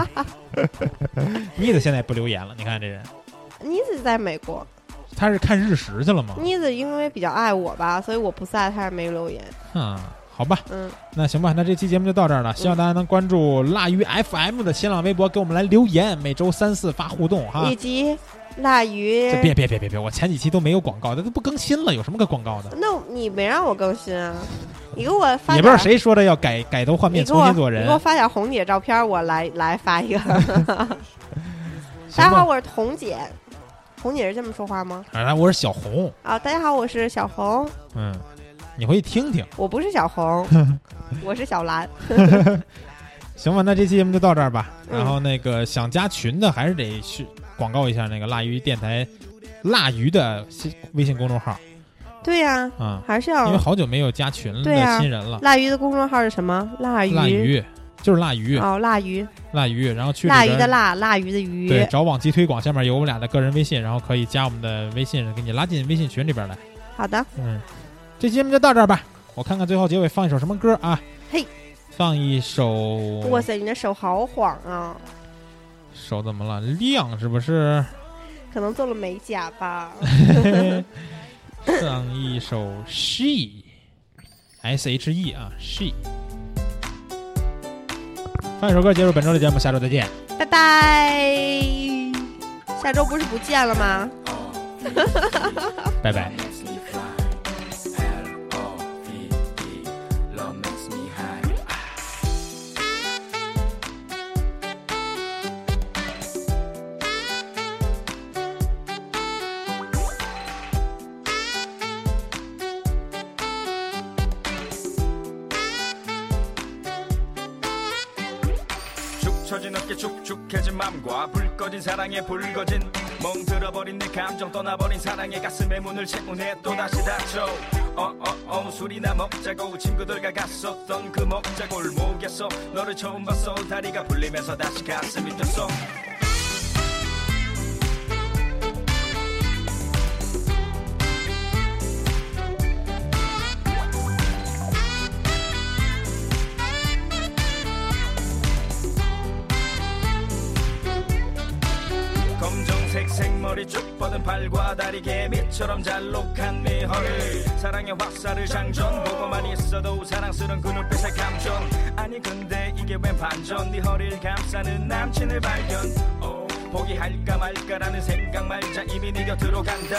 妮子现在不留言了，你看这人。 妮子在美国。 他是看日食去了吗？ 妮子因为比较爱我吧，所以我不在，他是没留言。 嗯，好吧， 嗯， 那行吧，那这期节目就到这儿了。希望大家能关注辣鱼 F M 的新浪微博，给我们来留言，每周三四发互动哈。 以及辣鱼， 别别别别别，我前几期都没有广告，这都不更新了，有什么可广告的？ 那你没让我更新啊？你给我发， 也不知道谁说的要改改头换面，重新做人。 你给我发点红姐照片，我来来发一个。大家好，我是红姐。红姐是这么说话吗？ 啊，我是小红啊！大家好，我是小红。 嗯，你回去听听。 我不是小红，我是小蓝。 行吧，那这期节目就到这儿吧。 嗯、 然后那个想加群的，还是得去广告一下那个辣鱼电台辣鱼的微信公众号。 对呀、啊， 嗯， 还是要因为好久没有加群的新人了。 啊、辣鱼的公众号是什么？辣鱼。 辣鱼。就是辣鱼哦，辣鱼， 辣鱼，然后去辣鱼的辣，辣鱼的鱼。 对，找往期推广，下面有我们俩的个人微信，然后可以加我们的微信，给你拉进微信群里边来。 好的， 嗯，这期节目就到这儿吧。我看看最后结尾放一首什么歌啊？ 嘿， 放一首。 哇塞，你的手好晃啊！ 手怎么了？亮是不是？ 可能做了美甲吧。 放一首 She，S H E 啊 ，She。 放一首歌结束本周的节目，下周再见， 拜拜。下周不是不见了吗？ 拜拜。 처진 어깨 축축해진 맘과 불 꺼진 사랑에 불거진 멍들어버린 내 감정 떠나버린 사랑의 가슴에 문을 채우네 또다시 닫혀 어어어 술이나 먹자고 친구들과 갔었던 그 먹자 골목에서 너를 처음 봤어 다리가 풀리면서 다시 가슴이 뛰었어 생머리 쭉 뻗은 팔과 다리 개미처럼 잘록한 네 허리 사랑의 화살을 장전 보고만 있어도 사랑스런 그 눈빛의 감정 아니 근데 이게 웬 반전 네 허리를 감싸는 남친을 발견 오, 포기할까 말까라는 생각 말자 이미 네 곁으로 간다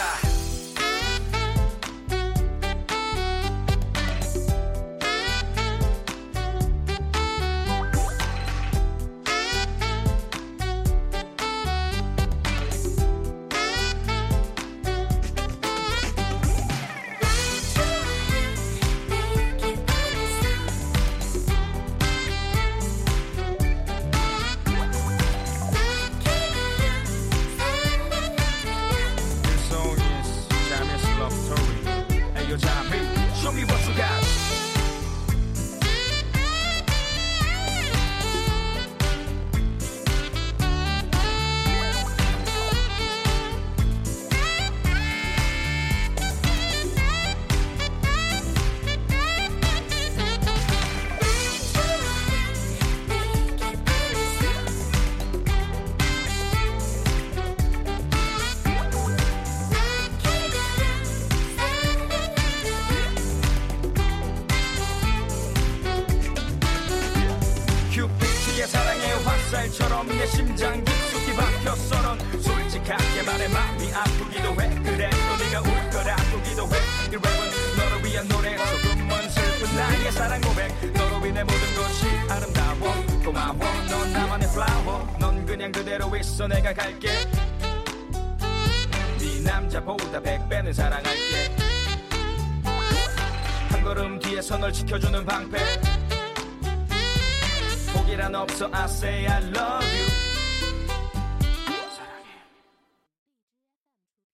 쌀처럼 내 심장 깊숙이 박혔어 넌 솔직하게 말해 마음이 아프기도 해 그래 또 네가 울 거라 아프기도 해 이 랩은 너를 위한 노래 조금은 슬픈 나의 사랑 고백 너로 인해 모든 것이 아름다워 고마워 넌 나만의 플라워 넌 그냥 그대로 있어 내가 갈게 네 남자보다 백 배는 사랑할게 한 걸음 뒤에서 널 지켜주는 방패 포기란 없어 I say I love you